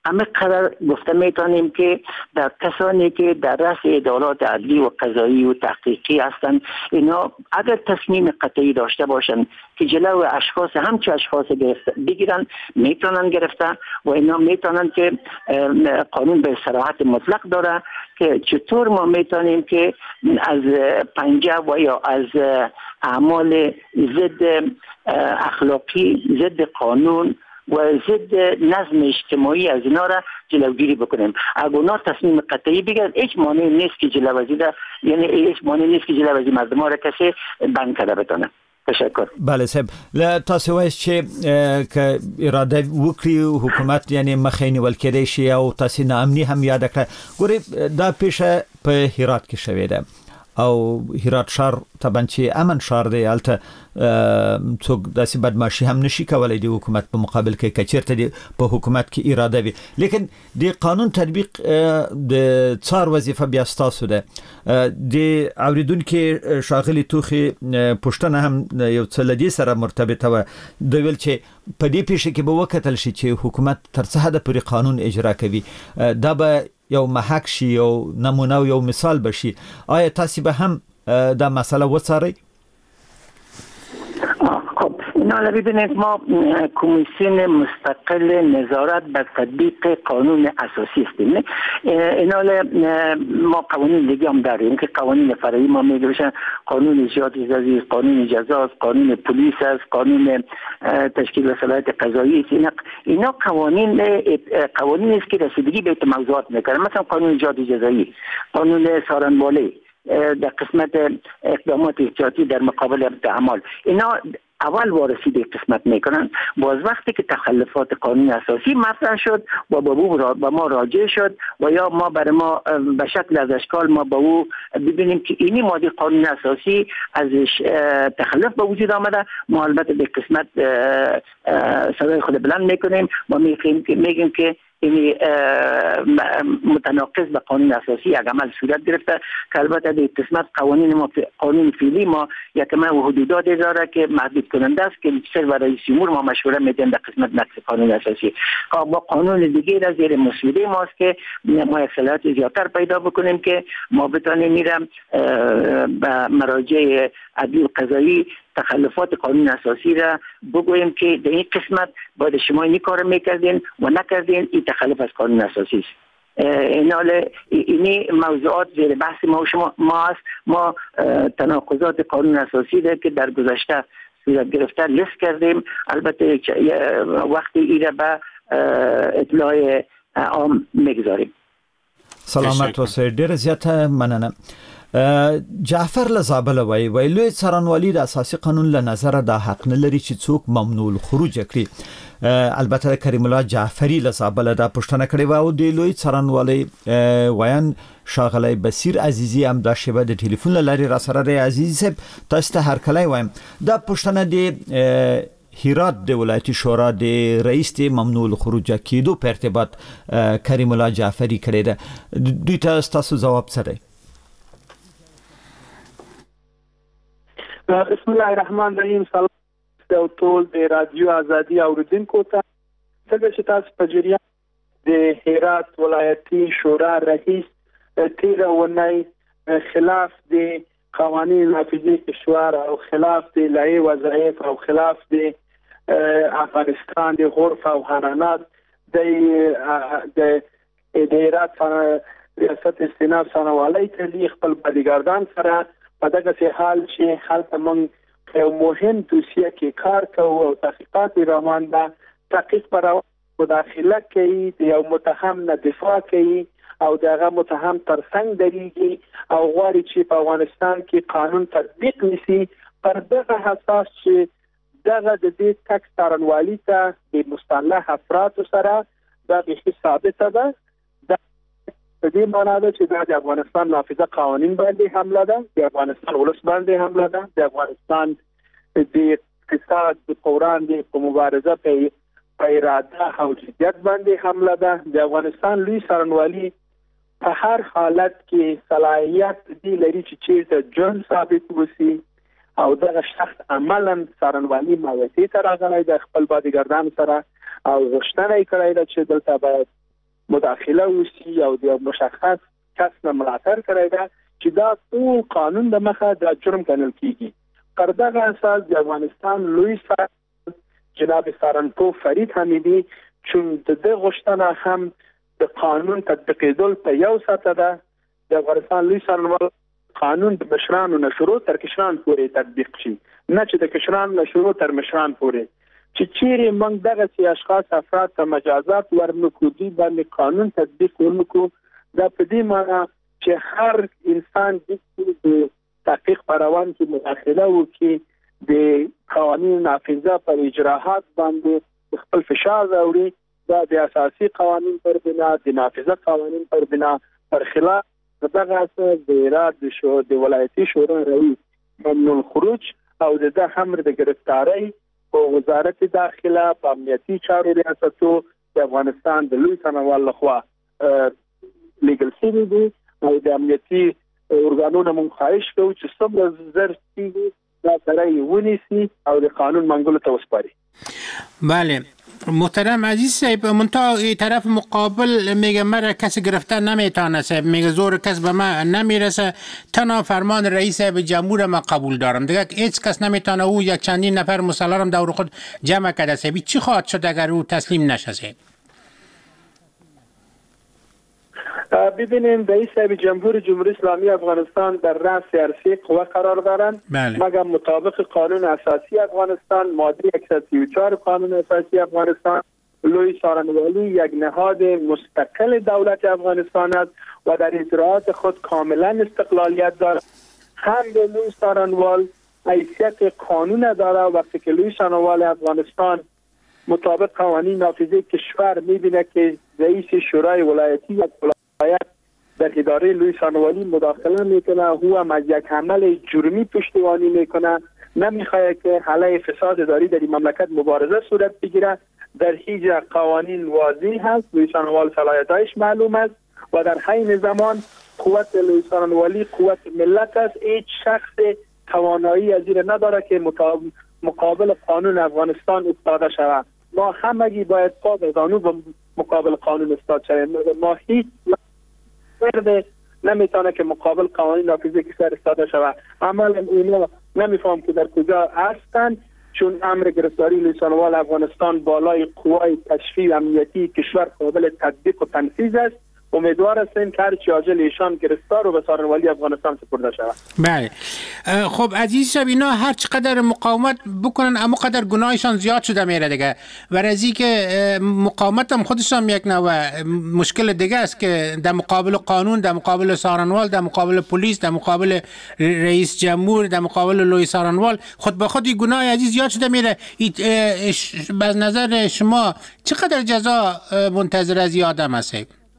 همه قدر گفته میتونیم که در کسانی که در رأس ادارات عدلی و قضایی و تحقیقی هستند، اینا اگر تصمیم قطعی داشته باشند که جلو اشخاص همچه اشخاص بگیرن، میتونن گرفته و اینا میتونن که قانون به صراحت مطلق داره که چطور ما میتونیم که از پنجه و یا از اعمال ضد اخلاقی، ضد قانون و ضد نظم اجتماعی از اینا را جلوگیری بکنیم. اگر اونا تصمیم قطعی بگیرن، هیچ مانع نیست که جلوازی ده، یعنی هیچ مانع نیست که جلوازی مردم ها را کسی بند کرده بتونه. تشکر. بله صاحب، تاسو وایي چې اراده وکړي حکومت یعنی مخې نیول کېدای شي او تاسو ناامني هم یاد کړه. ګوري دا پیښه په هرات کې شوې ده او هرات ښار طبعا چې امن ښار دی، هلته څوک داسې بدمعشي هم نشي کولای د حکومت په مقابل کې کچیرته دی په حکومت کې اراده وي. لیکن د قانون تطبیق د څار وظیفه بیا ستاسو ده. د اوریدونکو شاغلي توخي پښتنه هم یو څه لدی سره مرتبطه و، د ویل چې په دې پیښه کې به وکتل شي چې حکومت تر څه حد پورې قانون اجرا کوي، دا به یو محک شي، یو نمونه او یو مثال بشي. آیا تاسو به هم دا مسئله وڅارئ؟ خب اینا ببینید، ما کمیسیون مستقل نظارت بر تطبیق قانون اساسی هستیم. اینا ما قوانین دیگه هم داریم که قوانین فرعی ما میگوشن قانون اجرات جزایی، قانون جزا، قانون پلیس است، قانون تشکیل وسایل قضایی است. اینا قوانین است که رسیدگی به موضوعات میکنن. مثلا قانون اجرات جزایی، قانون سارنوالی در قسمت اقدامات احتیاطی در مقابل اعمال، اینا اول وارسی به قسمت میکنن. باز وقتی که تخلفات قانون اساسی مطرح شد و با ما راجع شد و یا ما برای ما به شکل از اشکال ما با او ببینیم که اینی ماده قانون اساسی ازش تخلف به وجود آمده، ما البته به قسمت صدای خود بلند میکنیم و میگیم که این متناقض به قانون اساسی یک عمل صورت گرفته که البته در قسمت قانون فعلی ما یک کمه حدودات داره که محدود کننده است که سر و رئیس جمهور ما مشوره میدیم در قسمت نقض قانون اساسی. با قانون دیگه در زیر مسئولیت ماست که ما یک صلاحیت زیادتر پیدا بکنیم که ما بتانیم میرم به مراجع عدلی و قضایی تخلفات قانون اساسی را بگوییم که در این قسمت باید شما این کار میکردین و نکردین، این تخلف از قانون اساسی است. اینی موضوعات زیر بحث ما است. ما تناقضات قانون اساسی را که در گذشته صورت گرفته لیست کردیم. البته وقتی این را به اطلاع عام میگذاریم. سلامت اوسئ. ډیره زیاته مننه. جعفر لزابل وی لوی څارنوالي د اساسي قانون له نظر د حق نه لري چې څوک ممنوع الخروج کړي. البته کریم الله جعفری لزابل دا پښتنه کړي و او د لوی څارنوالي ویان شاغلی بصیر عزیزی هم دا شبه د ټلیفون لري را سره دی. عزیز صاحب تاسو ته هر کله وایم دا پښتنه دی هرات د ولایتي شورا د رئیس ته ممنوع الخروج کېدو په ارتباط کریم الله جعفری کړي ده. دوی ته تاسو جواب څه دی؟ بسم الله الرحمن الرحیم. سلام او ټول د رادیو ازادي اوریدونکو ته. څنګه چې تاسو په جریان د هرات ولایتي شورا رئیس تیر ونای خلاف د قوانین نافذی کشور او خلاف د لایحه وظایف او خلاف د افغانستان د غرف او حرانات د هرات ریاست استیناف سنوالی ته خپل بدګردان سره په دغه حال چې خلک من یو مهم دوسیه کې کار کوي او تحقیقات روان ده. تحقیق پر مداخله کوي، د یو متهم نه دفاع کوي او دغه متهم ترڅنګ درېږي او غواړي چې په افغانستان کې قانون تطبیق نشي. پر دغه اساس چې دغه د دې تک څارنوالي ته د مصالح افراد سره دا به ثابته ده. په دې معنی ده چې د افغانستان نافذه قوانین باندې حمله ده، د افغانستان ولس باندې حمله ده، د افغانستان د اقتصاد د وړاندې په مبارزه په اراده او جدیت باندې حمله ده. د افغانستان لوی څارنوالي په هر حالت کې صلاحیت دی لري چې چیرته جرم ثابت وسی او دغه شخص عملاً څارنوالي موضوع ته راغلی د خپل بادیګردان سره او غوښتنه یې کړې ده چې دلته باید مداخله وسی یا د مشخص کس نه ملاتړ کړی دا چې دا ټول قانون د مخه د جرم ګڼل کیږي. پر دغه اساس د افغانستان لوی صدر جناب سارنپور فرید حمیدی چون د غوښتنه هم د قانون تطبیقېدل په یو سطح ده، د افغانستان لوی څارنوال قانون د مشرانو نه شروع تر کشران پورې تطبیق شي، نه چې د کشران نه شروع تر مشران پورې. چې چیرې موږ دغه سي اشخاص افراد ته مجازات ورنکو دي باندې قانون تطبیق ورنکو، دا په دې معنی چې هر انسان د تحقیق پر روان کې مداخله وکړي، د قوانینو نافذه پر اجراحات باندې خپل فشار راوړي، دا د اساسي قوانین پر بنا د نافذه قوانین پر بنا پر خلاف دغه اساس د ایراد د ولایتي شورا رئیس ممنون خروج او د امر د گرفتاری په وزارت داخله په امنیتي چارو ریاستو د افغانستان د لوی څارنوال لخوا لیګل شوی دی او د امنیتي ارګانونو مونږ خواهش کوو چې څومره زر کیږي دا سره ونیسي او د قانون منګولو ته وسپاري. بله محترم عزیز صاحب، منتها طرف مقابل میگه مرا کسی گرفتن نمیتونه صاحب، میگه زور کس به من نمیرسه، تنها فرمان رئیس جمهور ما قبول دارم، دیگه هیچ کس نمیتونه او یک چندین نفر مسلح دور خود جمع کرده صاحب. چی خواهد شد اگر او تسلیم نشه صاحب؟ ببینید رئیس جمهور جمهوری اسلامی افغانستان در رأس سیاسی قوه قرار دارند، مگر مطابق قانون اساسی افغانستان ماده 134 قانون اساسی افغانستان لوی څارنوالی یک نهاد مستقل دولت افغانستان است و در اجراءات خود کاملا استقلالیت دارد. هم لوی څارنوال حیثیت قانون دارد. وقتی که لوی څارنوال افغانستان مطابق قوانین نافذه کشور میبینه که رئیس شورای ولایتی در اداره لوی څارنوالی مداخله میکنه، او هم از یک عمل جرمی پشتیبانی میکنه، نمیخواد که علیه فساد اداری در این مملکت مبارزه صورت بگیره. در هیچ قوانین واضح هست، لوی څارنوال صلاحیتش معلوم است و در حین زمان قوت لوی څارنوالی قوت ملت است. هیچ شخص توانایی از این نداره که مقابل قانون افغانستان ایستاده شود. ما همگی باید پا بزنیم به مقابل قانون ایستاد شویم. ما هیچ فرد نمیتونه که مقابل قوانین نافذه کشور ایستاده شود. عملا اینا نمیفهم که در کجا هستند، چون امر گرفتاری لوی څارنوال افغانستان بالای قوای تشریع امنیتی کشور قابل تطبیق و تنفیذ است. امیدوار هستیم که هر چی عاجل ایشان گرفتار و به څارنوالی افغانستان سپرده شود. بله خب عزیز صاحب، اینا هر چقدر مقاومت بکنن اما قدر گناهشان زیاد شده میره دیگه، و از اینکه مقاومت هم خودشان یک نوع مشکل دیگه است که در مقابل قانون، در مقابل څارنوال، در مقابل پلیس، در مقابل رئیس جمهور، در مقابل لوی څارنوال خود به خود گناه عزیز زیاد شده میره. به نظر شما چقدر جزا منتظر از این آدم است؟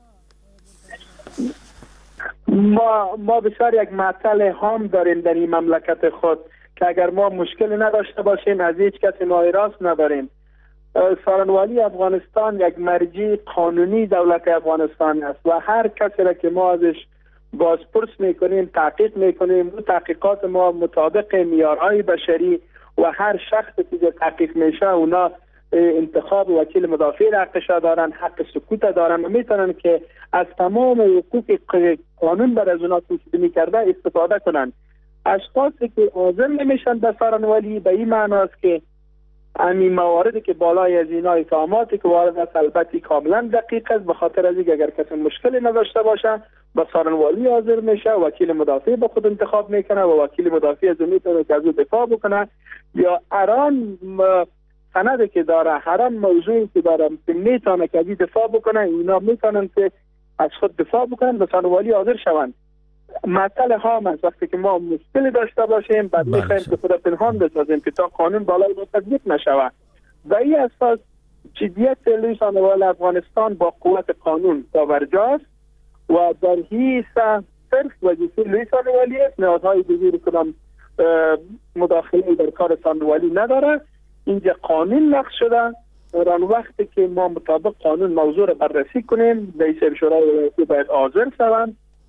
ما بسیار یک معطل هام داریم در این مملکت خود که اگر ما مشکل نداشته باشیم از هیچ کسی ناراض نداریم. څارنوالی افغانستان یک مرجع قانونی دولت افغانستان است و هر کسی را که ما ازش بازپرس میکنیم، تحقیق میکنیم، و تحقیقات ما مطابق معیارهای بشری و هر شخصی که تحقیق میشه اونا انتخاب وکیل مدافع حقش دارن، حق سکوت دارن و میتونن که از تمام حقوق قانون بر از اونا پیشبینی کرده استفاده کنن. اشخاصی که حاضر نمیشن به څارنوالی به این معناست که همین مواردی که بالای از اینا اتهاماتی که وارد است البته کاملا دقیق است، به خاطر از اینکه اگر کسی مشکلی نداشته باشه به څارنوالی حاضر میشه، وکیل مدافع به خود انتخاب میکنه و وکیل مدافع از اون میتونه که از اون دفاع بکنه یا اران سندی که داره، هر موضوعی که داره میتونه که دفاع بکنه، اینا میتونن که از خود دفاع بکنن به څارنوالی حاضر شوند. مسئله هام است وقتی که ما مشکلی داشته باشیم بعد میخوایم که خود پنهان بسازیم که تا قانون بالای ما تطبیق نشود. به این اساس جدیت لوی څارنوال افغانستان با قوت قانون پابرجاست و در هیچ صرف وظیفه لوی څارنوالی است، نهادهای دیگری کدام مداخله در کار څارنوالی نداره. اینجا قانون نقض شده، ران وقتی که ما مطابق قانون موضوع را بررسی کنیم رئیس شورای ولایتی باید حاضر شوند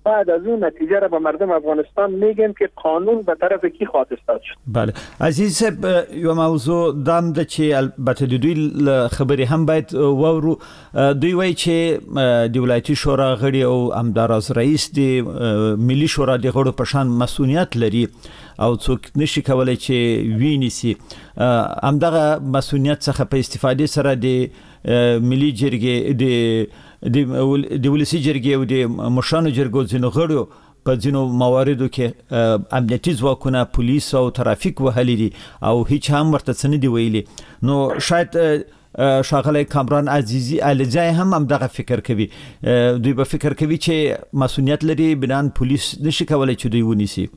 بعد از اون نتیجه را به مردم افغانستان میگیم که قانون به طرف کی خواهد استاد شد. بله عزیز یو موضوع دام د چې البته د دوی خبرې هم باید وورو. دوی وایي چې د ولایتي شورا غړي او همداراز رئیس د ملي شورا د غړو په شان مسؤلیت لري او څوک نشي کولای چې ویني همدغه مسؤلیت څخه په استفادې سره د ملي جرګې د ولسی جرګې او د مشرانو جرګو ځینو غړو په ځینو مواردو کې امنیتي ځواکونه پولیس او ترافیک وهلي دي او هیڅ هم ورته څه نه دی ویلي. نو شاید شاغلی کامران عزیزی الزای هم دغه فکر کوي. دوی به فکر کوي چې مسؤلیت لري بنان پولیس نشي کولای چې دوی ونیسي.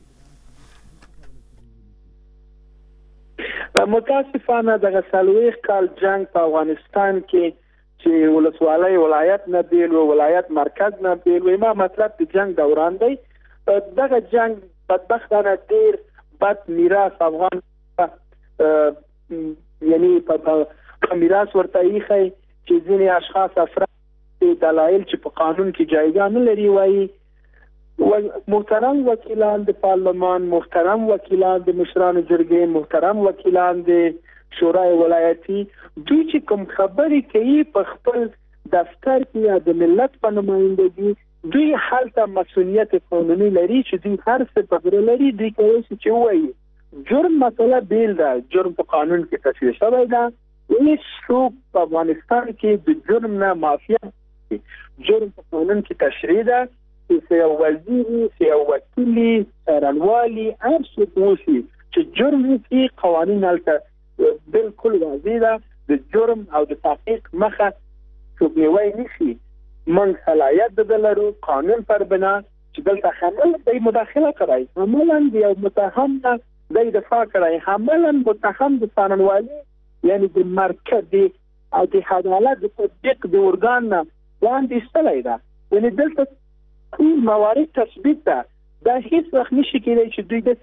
متاسفانه دغه سلويخ کال جنگ په افغانستان کې چې ولسوالۍ ولایت نه بیل او ولایت مرکز نه بیل ما مطلب د جنگ دوران دی. دغه جنگ بدبختانه ډیر بد میراث افغان یعنی په میراث ورته ایخی چې ځینې اشخاص افراد دلایل چې په قانون کې جایگاه نه لري وایي. محترم وکیلان د پارلمان، محترم وکیلان د مشرانو جرګې، محترم وکیلان د شورای ولایتي، دوی چې کوم خبرې کوي په خپل دفتر کې یا د ملت په نمایندګي دوی هلته مسؤلیت قانوني لري چې دوی هر څه په غره لري. دوی کوي چې وایي جرم مسله بیل ده، جرم په قانون کې تصویب شوی ده. هیڅ څوک په افغانستان کې د جرم نه معافیت جرم په قانون کې تشریح ده. سیو وزیری، سیو وکیلی، سرنوالی، هر څوک وشي چې جرم وکړي قوانین هلته بالکل واضح ده. د جرم او د تحقیق مخه څوک نیوی نشي. موږ صلاحیت لرو قانون پر بنا چې دلته عمل د مداخله کوي، عملا د یو متهم نه د دفاع کوي، عملا متهم د څارنوالي یعنی د مرکز او د عدالت د تطبیق د ارګان نه لاندې استلای ده. یعنی دلته ټول موارد تثبیت ده. دا هیڅ وخت نشي کېدای چې دوی د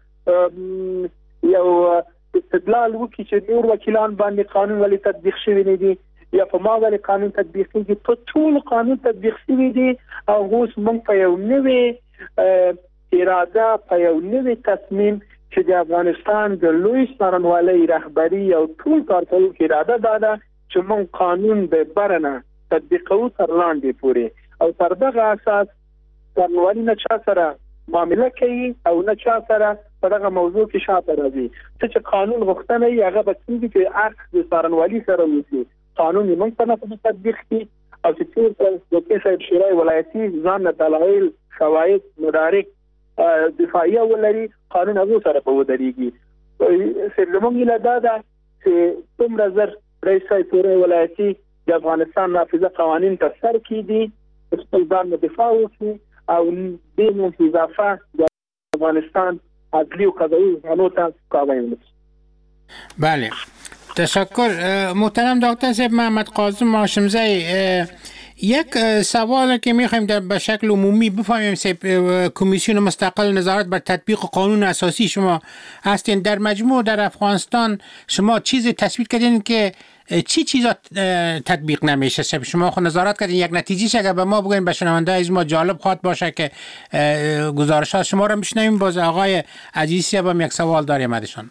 یو استدلال وکړي چې نور وکیلان باندې قانون ولې تطبیق شوی نه دي یا په ما ولې قانون تطبیق کیږي. په ټول قانون تطبیق شوی دي او اوس موږ په یو نوې اراده په یو نوې تصمیم چې د افغانستان د لوی څارنوالۍ رهبري او ټول کارکوونکو اراده ده چې موږ قانون به برنه تطبیقو تر لاندې پورې او تر دغه اساس څارنوالي نه چا سره معامله کوي او نه چا سره په دغه موضوع کې شاته راځي. چې قانون غوښتنه یې هغه به څنګه چې عکس د څارنوالي سره وشي قانون یې موږ په نه تطبیق کړي او چې ټول د صاحب شورای ولایتي ځان دلایل شواهد مدارک دفاعیه ولري قانون هغه سره په ودرېږي. زموږ له دا ده چې څومره زر رئیس صاحب شورای ولایتي د افغانستان نافذه قوانین تر سر کړي خپل ځان دفاع وکړي او د اضافه د افغانستان عدلی و قضایی قانون ته کاوه. بله تشکر محترم دکتر صاحب. محمد قاسم هاشمزی، یک سوال که میخوایم به شکل عمومی بفهمیم کمیسیون مستقل نظارت بر تطبیق قانون اساسی شما هستین. در مجموع در افغانستان شما چیزی تثبیت کردین که چی چیزا تطبیق نمیشه؟ شما خود نظارت کردین، یک نتیجه اگر به ما بگوین به شنونده از ما جالب خواهد باشه که گزارشات شما را میشنویم. باز آقای عزیزی هم یک سوال داریم ازشان.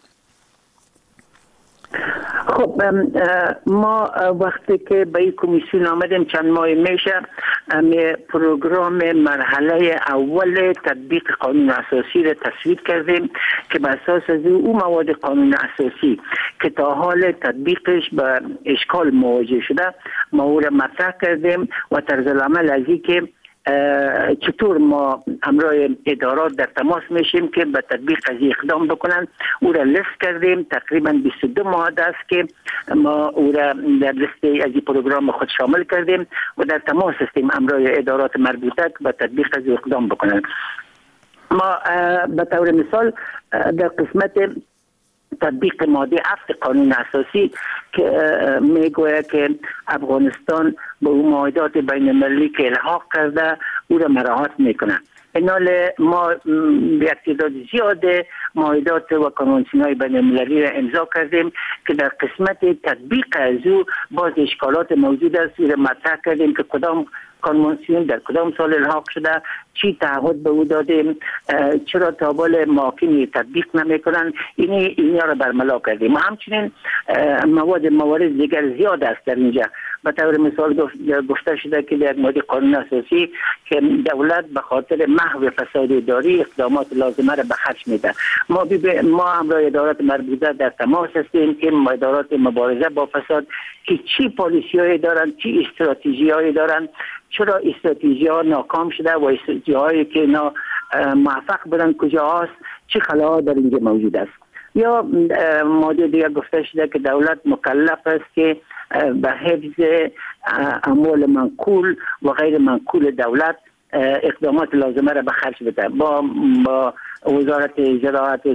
خب ما وقتی که به این کمیسیون آمدیم چند ماه میشه پروگرام مرحله اول تطبیق قانون اساسی را تصویب کردیم که به اساس از او مواد قانون اساسی که تا حال تطبیقش به اشکال مواجه شده ما او را مطرح کردیم و طرز العمل از این که چطور ما همراه ادارات در تماس میشیم که به تطبیق از اقدام بکنن. او را لیست کردیم، تقریبا 22 ماده است که ما او را در لیست از این پروگرام خود شامل کردیم و در تماس هستیم همراه ادارات مربوطه که به تطبیق از اقدام بکنن. ما به طور مثال در قسمت تطبیق ماده 7 قانون اساسی که میگوید که افغانستان به اون معاهدات بین المللی که الحاق کرده او را مراعات میکنه. اینال ما به تعداد زیاد معاهدات و کنوانسیون‌های بین المللی را امضا کردیم که در قسمت تطبیق از او باز اشکالات موجود است. او را مطرح کردیم که کدام کانونسیون در کدام سال الحاق شده، چی تعهد به او دادیم، چرا تا بال محاکم تطبیق نمیکنن، اینا را برملا کردیم. و همچنین موارد دیگر زیاد است در اینجا. به طور مثال گفته شده که در مورد قانون اساسی که دولت به خاطر محو فساد اداری اقدامات لازمه را به خرج میده. ما همراه ادارات مربوطه در تماس هستیم که ادارات مبارزه با فساد که چی پالیسی هایی دارن، چی استراتژی هایی دارن، چرا استراتژی ها ناکام شده و استراتژی هایی که موفق بودن کجا هست، چی خلاها در اینجا موجود است. یا ماده دیگر گفته شده که دولت مکلف است که به حفظ اموال منقول و غیر منقول دولت اقدامات لازمه را به خرج بده. با وزارت زراعت،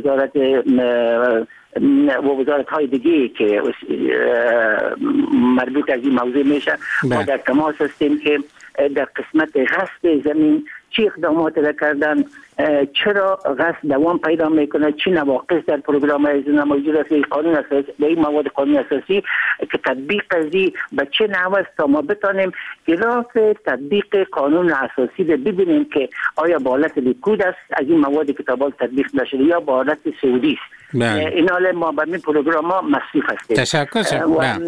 وزارت های دیگه که مربوط از این موضوع میشه ما در تماس هستیم که در قسمت غصب زمین چی اقدامات را کردن، چرا غصب دوام پیدا میکنه، چی نواقص در پروگرام ایزونا موجود است، قانون اساسی به این مواد قانون اساسی که تطبیق ازی به چه نحو است تا ما بتانیم گراف تطبیق قانون اساسی رو ببینیم که آیا با حالت لیکود است از این مواد کتابات تطبیق نشده یا با حالت سعودی است. این حال ما به این پروگرام ها مصروف هستیم. تشکر.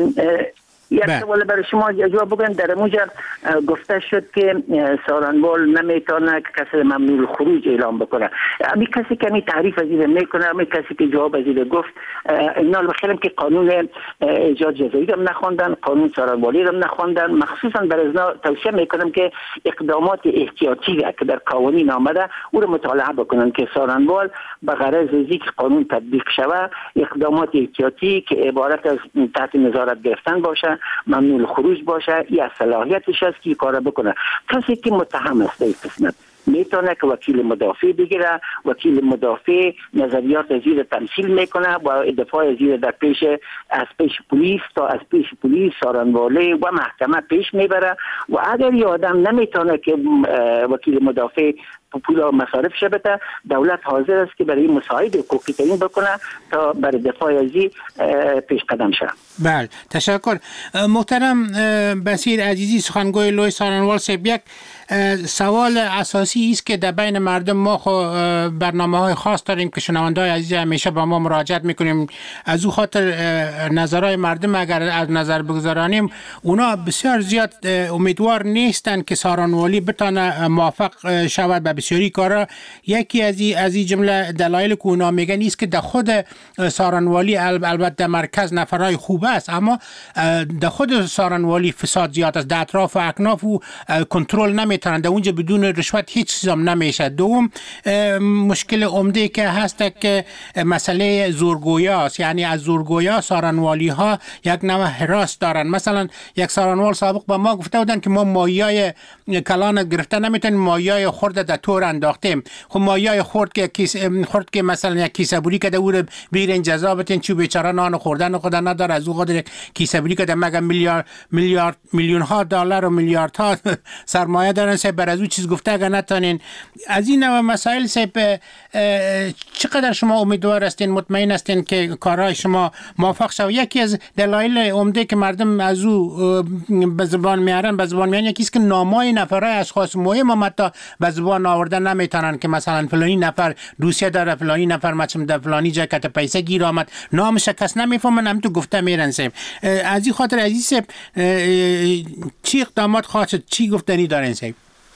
یک سوال برای شما جواب بگم. در موجب گفته شد که سارنوال نمیتونه کسی ممنوع الخروج اعلام بکنه. امی کسی که می تعریف از این میکنه، امی کسی که جواب از این گفت، اینا بخیرم که قانون ایجاد جزایی رو نخوندن، قانون سارنوالی رو نخوندن. مخصوصا برای ازنا توصیه میکنم که اقدامات احتیاطی که در قوانین آمده او رو مطالعه بکنن که سارنوال به غرض اینکه قانون تطبیق شوه اقدامات احتیاطی که عبارت از تحت نظارت گرفتن باشه، ممنوع خروج باشه، یا صلاحیتش است که کار بکنه. کسی که متهم است این قسمت میتونه که وکیل مدافع بگیره، وکیل مدافع نظریات از زیر تمثیل میکنه و دفاع از زیر در پیش از پیش پلیس تا از پیش پلیس سارنوالی و محکمه پیش میبره و اگر یه آدم نمیتونه که وکیل مدافع پولا مصارف شبته، دولت حاضر است که برای مساعد حقوقی تعیین بکنه تا برای دفاع ازی پیش قدم شد. بله، تشکر. محترم بصیر عزیزی، سخنگوی لوی سارنوال صاحب، یک سوال اساسی است که در بین مردم ما برنامه‌های خاص داریم که شنونده‌های عزیز همیشه با ما مراجعت میکنیم. از او خاطر نظرهای مردم اگر از نظر بگذارانیم، اونا بسیار زیاد امیدوار نیستن که سارنوالی بتونه موفق شود به بسیاری کارا. یکی از این جمله دلایل که اونا میگن است که در خود سارنوالی البته در مرکز نفرای خوب است، اما در خود سارنوالی فساد زیاد است، در اطراف و اکناف و کنترل نمیتونن، در اونجا بدون رشوت هیچ چیزام نمیشه. دوم مشکل عمده که هست که مسئله زورگویا است، یعنی از زورگویا سارنوالی ها یک نوع حراس دارن. مثلا یک سارنوال سابق با ما گفته بودن که ما مایای کلان گرفته نمیتونیم، مایای خورد در تور انداختیم. خب مایای خورد که مثلا یک کیسه بوری که او رو بیرین جزا بتین، چون بیچاره نان خوردن خود نداره، از او خود کیسه بوری که مگه میلیون ها دلار و میلیاردها سرمایه دارن، سه بر از او چیز گفته اگر نتونین. از این نوع مسائل سه چقدر شما امیدوار هستین، مطمئن هستین که کارهای شما موفق شود؟ یکی از دلایل عمده که مردم از او به زبان میارن یکی است که نامای نفرای اشخاص مهم هم حتی به زبان آوردن نمیتونن، که مثلا فلانی نفر دوسیه داره، فلانی نفر مثلا در فلانی جای کت پیسه گیر آمد، نامش کس نمیفهمن، هم تو گفته میرن. سیم از این خاطر عزیز چی اقدامات خاص چی گفتنی دارین؟ سیم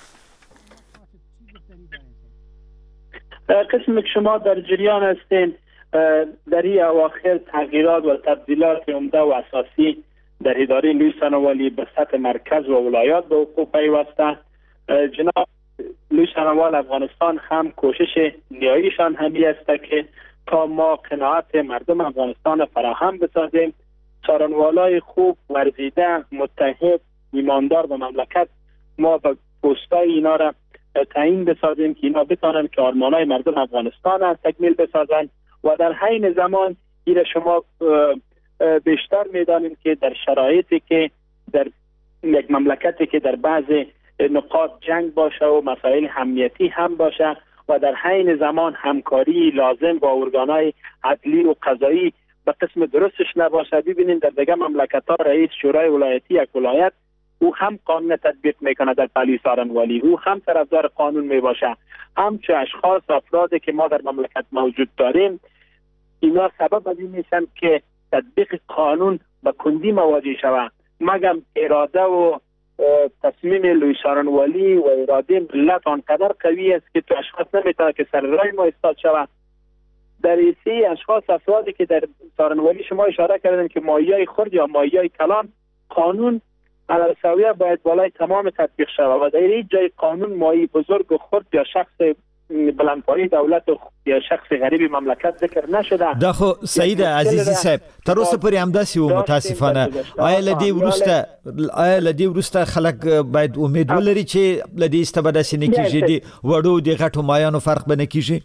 قسم که شما در جریان هستین در این اواخر تغییرات و تبدیلات عمده و اساسی در اداره لوی سارنوالی به سطح مرکز و ولایات به وقوع پیوسته. جناب لوی سارنوال افغانستان هم کوشش نیاییشان همی است که تا ما قناعت مردم افغانستان فراهم بسازیم، سارنوالای خوب ورزیده متحد ایماندار به مملکت ما به پستای اینا را تعیین بسازیم که اینا بتانن که آرمانای مردم افغانستان را تکمیل بسازن و در حین زمان ایره شما بیشتر میدانیم که در شرایطی که در یک مملکتی که در بعض نقاط جنگ باشه و مسائل امنیتی هم باشه و در حین زمان همکاری لازم با ارگانهای عدلی و قضایی به قسم درستش نباشه. ببینید در دیگه مملکت‌ها رئیس شورای ولایتی یک ولایت او هم قانون تطبیق میکنه در پلی سارنوالی، او هم طرفدار قانون میباشه. همچه اشخاص افرادی که ما در مملکت موجود داریم اینا سبب از این میشن که تطبیق قانون به کندی مواجه شود. مگم اراده و تصمیم لوی سارنوالی و اراده ملت آنقدر قوی است که تو اشخاص نمیتونه که سر رای ما ایستاد شود. در ایسی اشخاص افرادی که در سارنوالی شما اشاره کردن که مایه‌ای خرد یا مایه‌ای کلان، قانون علی سویه باید بالای تمام تطبیق شود و در هیچ جای قانون مایه بزرگ و خرد یا شخص بلندپایه دولت یا شخص غریب مملکت ذکر نشده. دا خو سید عزیزی صاحب تر اوسه پورې همداسې و متاسفانه. آیا لدی ورسته خلک باید امید ولري چې لدی استفاده سینې کیږي دی وړو دی غټو مایانو فرق بنه کیږي؟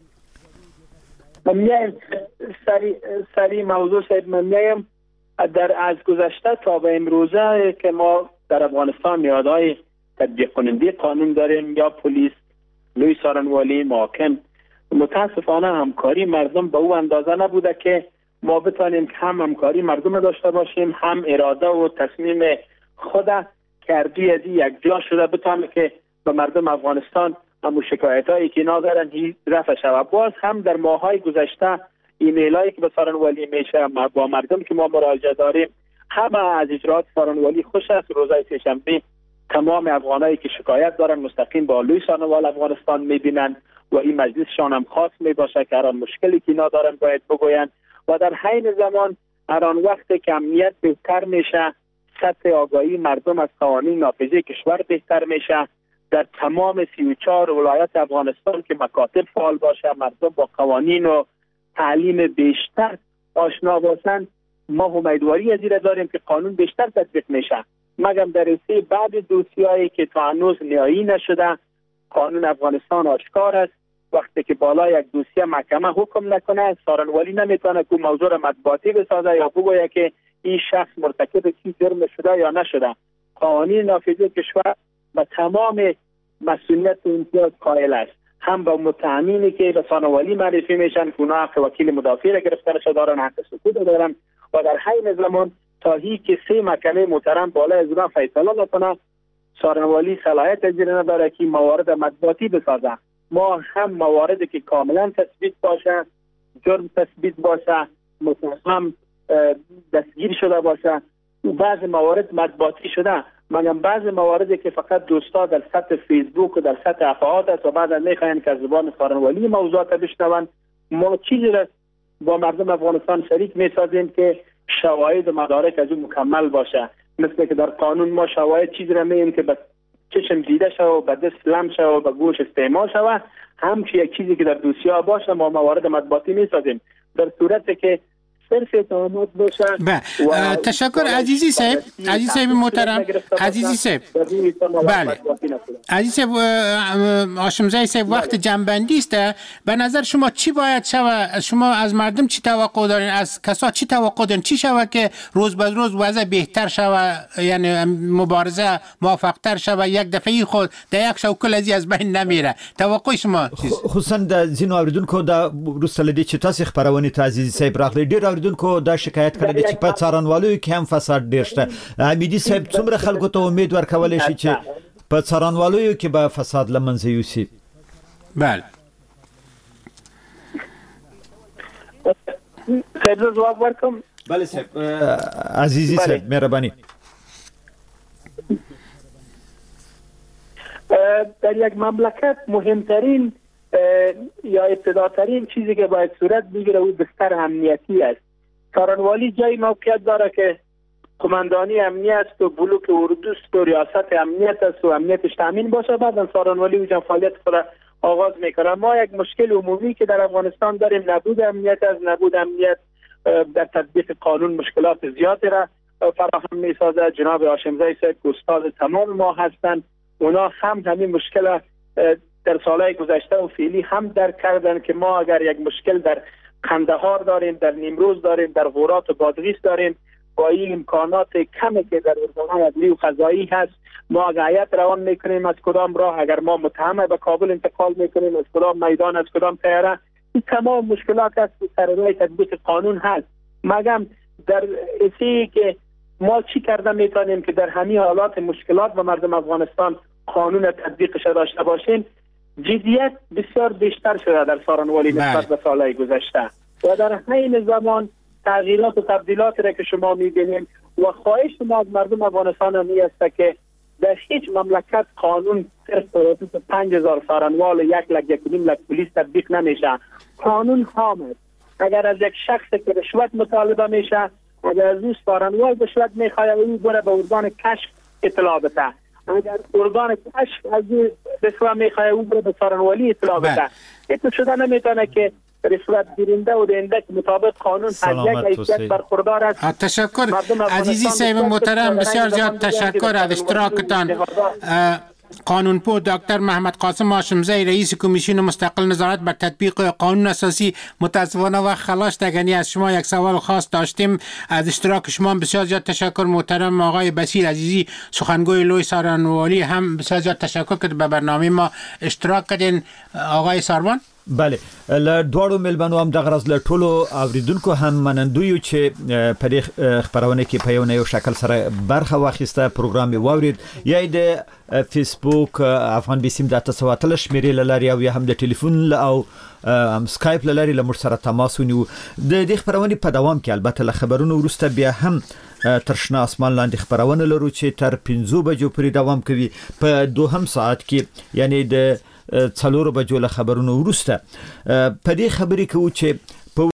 من سری موضوع صاحب من در از گذشته تا به امروزه که ما در افغانستان نهادهای تطبیق کننده قانون داریم یا پلیس، لوی سارنوالی، محاکم، متاسفانه همکاری مردم به او اندازه نبوده که ما بتانیم که هم همکاری مردم داشته باشیم هم اراده و تصمیم خود کردی یک جا شده بتانیم که به مردم افغانستان همون شکایت هایی که ندارن رفع شود. باز هم در ماهای گذشته ایمیل هایی که به سارنوالی میشه با مردم که ما مراجعه داریم همه از اجرات سارنوالی خوش است. روزهای سه‌شنبه تمام افغانایی که شکایت دارن مستقیم با لوی سارنوال افغانستان میبینن و این مجلسشان هم خاص میباشه که هر آن مشکلی که ندارن باید بگوین و در حین زمان هر آن وقت که امنیت بهتر میشه، سطح آگاهی مردم از قوانین نافذه کشور بهتر میشه. در تمام 34 ولایت افغانستان که مکاتب فعال باشه، مردم با قوانین و تعلیم بیشتر آشنا باشن، ما امیدواری از این داریم که قانون بیشتر تطبیق میشه. مگم در رسی بعد دوسیایی که تا هنوز نهایی نشده، قانون افغانستان آشکار است. وقتی که بالا یک دوسیه محکمه حکم نکنه، سارنوالی نمیتونه که موضوع را مطبوعاتی بسازه یا بگویه که این شخص مرتکب چی جرم شده یا نشده. قوانین نافذه کشور و تمام مسئولیت و امتیاز قائل است. هم با متهمینی که به سارنوالی معرفی میشن که اونا حق وکیل مدافع را گرفتارش دارن، حق سکوت دارن و در حین زمان تا که 3 محکمه محترم بالا از اونا فیصله نکنه، سارنوالی صلاحیت از این نداره که موارد مطبوعاتی بسازه. ما هم مواردی که کاملا تثبیت باشه، جرم تثبیت باشه، متهم دستگیر شده باشه، بعض موارد مطبوعاتی شده. مگم بعض مواردی که فقط دوستا در سطح فیسبوک و در سطح افعاد است و بعد میخواین که از زبان سارنوالی موضوعات بشنون، ما چیزی را با مردم افغانستان شریک میسازیم که شواهد و مدارک از اون مکمل باشه. مثل که در قانون ما شواهد چیزی را میگیم که به چشم دیده شود و به دست لمس شود و به گوش استعمال شود، همچنین یک چیزی که در دوسیه باشه ما موارد مطبوعاتی میسازیم. در صورتی که صرف اتهامات باشه. تشکر عزیزی صاحب محترم. عزیزی صاحب بله عزیز صاحب هاشمزی صاحب وقت جنبندی است. به نظر شما چی باید شود؟ شما از مردم چی توقع دارین؟ از کسا چی توقع دارین؟ چی شود که روز به روز وضع بهتر شود، یعنی مبارزه موفق‌تر شود، یک دفعه خود در یک شو کل از بین نمیره؟ توقع شما خصوصا د زینو اوریدونکو د روسلدي چې تاسو خبرونه ته عزیزي صاحب راغلي ډیر اوریدونکو دا شکایت کړی چې په څارنوالو کې هم فساد ډیر شته. امیدي صاحب څومره خلکو ته امید ورکولای شي چې په څارنوالو کې به فساد لمنځه یوسي؟ بله صاحب جواب ورکم. بله صاحب عزیزي صاحب مهرباني. در یک مملکت مهمترین یا ابتداترین چیزی که باید صورت بگیره او بستر امنیتی است. سارنوالی جای موقعیت داره که قماندانی امنیت است و بلوک اردوست و ریاست امنیت است و امنیتش تامین باشه. بعد سارنوالی اونجا فعالیت خود آغاز میکنه. ما یک مشکل عمومی که در افغانستان داریم نبود امنیت است. نبود امنیت در تطبیق قانون مشکلات زیادی را فراهم میسازه. جناب هاشمزی صاحب استاد تمام ما هستند. اونا هم همین مشکل در سالهای گذشته و فعلی هم درک کردن که ما اگر یک مشکل در قندهار داریم، در نیمروز داریم، در غورات و بادغیس داریم، با این امکانات کمی که در ارگان‌های عدلی و قضایی هست، ما اگر هیئت روان میکنیم از کدام راه، اگر ما متهم به کابل انتقال میکنیم از کدام میدان، از کدام طیاره، این تمام مشکلات است که سر راه تطبیق قانون هست. مگم در اسی که ما چی کرده میتونیم که در همین حالات مشکلات و مردم افغانستان قانون تطبیقش داشته باشیم. جدیت بسیار بیشتر شده در سارنوالی نسبت به سالهای گذشته و در حین زمان تغییرات و تبدیلات را که شما میبینیم و خواهش ما از مردم افغانستان همی است که در هیچ مملکت قانون صرف 5000 سارنوال و 1,1.5 پلیس تطبیق نمیشه. قانون خامه. اگر از یک شخص که رشوت مطالبه میشه، اگر از اون سارنوال رشوت میخواد او بره به ارگان کشف اطلاع بده. اگر ارگان کشف از رشوت میخواد او بره به سارنوالی اطلاع بده. این شده نمیتونه که رشوت گیرنده و دهنده که مطابق قانون از یک حیثیت برخوردار است. تشکر عزیزی صاحب محترم، بسیار زیاد تشکر از اشتراکتان. قانونپو دکتر محمد قاسم هاشمزی رئیس کمیسیون مستقل نظارت بر تطبیق قانون اساسی، متاسفانه وقت خلاص دگنی از شما یک سوال خاص داشتیم. از اشتراک شما بسیار زیاد تشکر. محترم آقای بصیر عزیزی سخنگوی لوی سارنوالی هم بسیار زیاد تشکر که به برنامه ما اشتراک کردین. آقای ساروان بله ل دوړو ملمنو هم دغه ورځ له ټولو اوریدونکو هم منندوی چې په دې خبرونه کې په یو شکل سره برخه واخیسته پروګرام واورید یا د فیسبوک افغان بیسیم د تاسو ته شمیرې لري او یا هم د ټلیفون او سکایپ لري لمر سره تماس ونیو. د دې خبرونه په دوام کې البته له خبرونو وروسته بیا هم تر شنه اسمان لاندې خبرونه لرو چې تر 5 بجو پورې دوام کوي. په دوهم ساعت کې یعنی د 4 بجو له خبرونو وروسته په دې خبرې کوو چې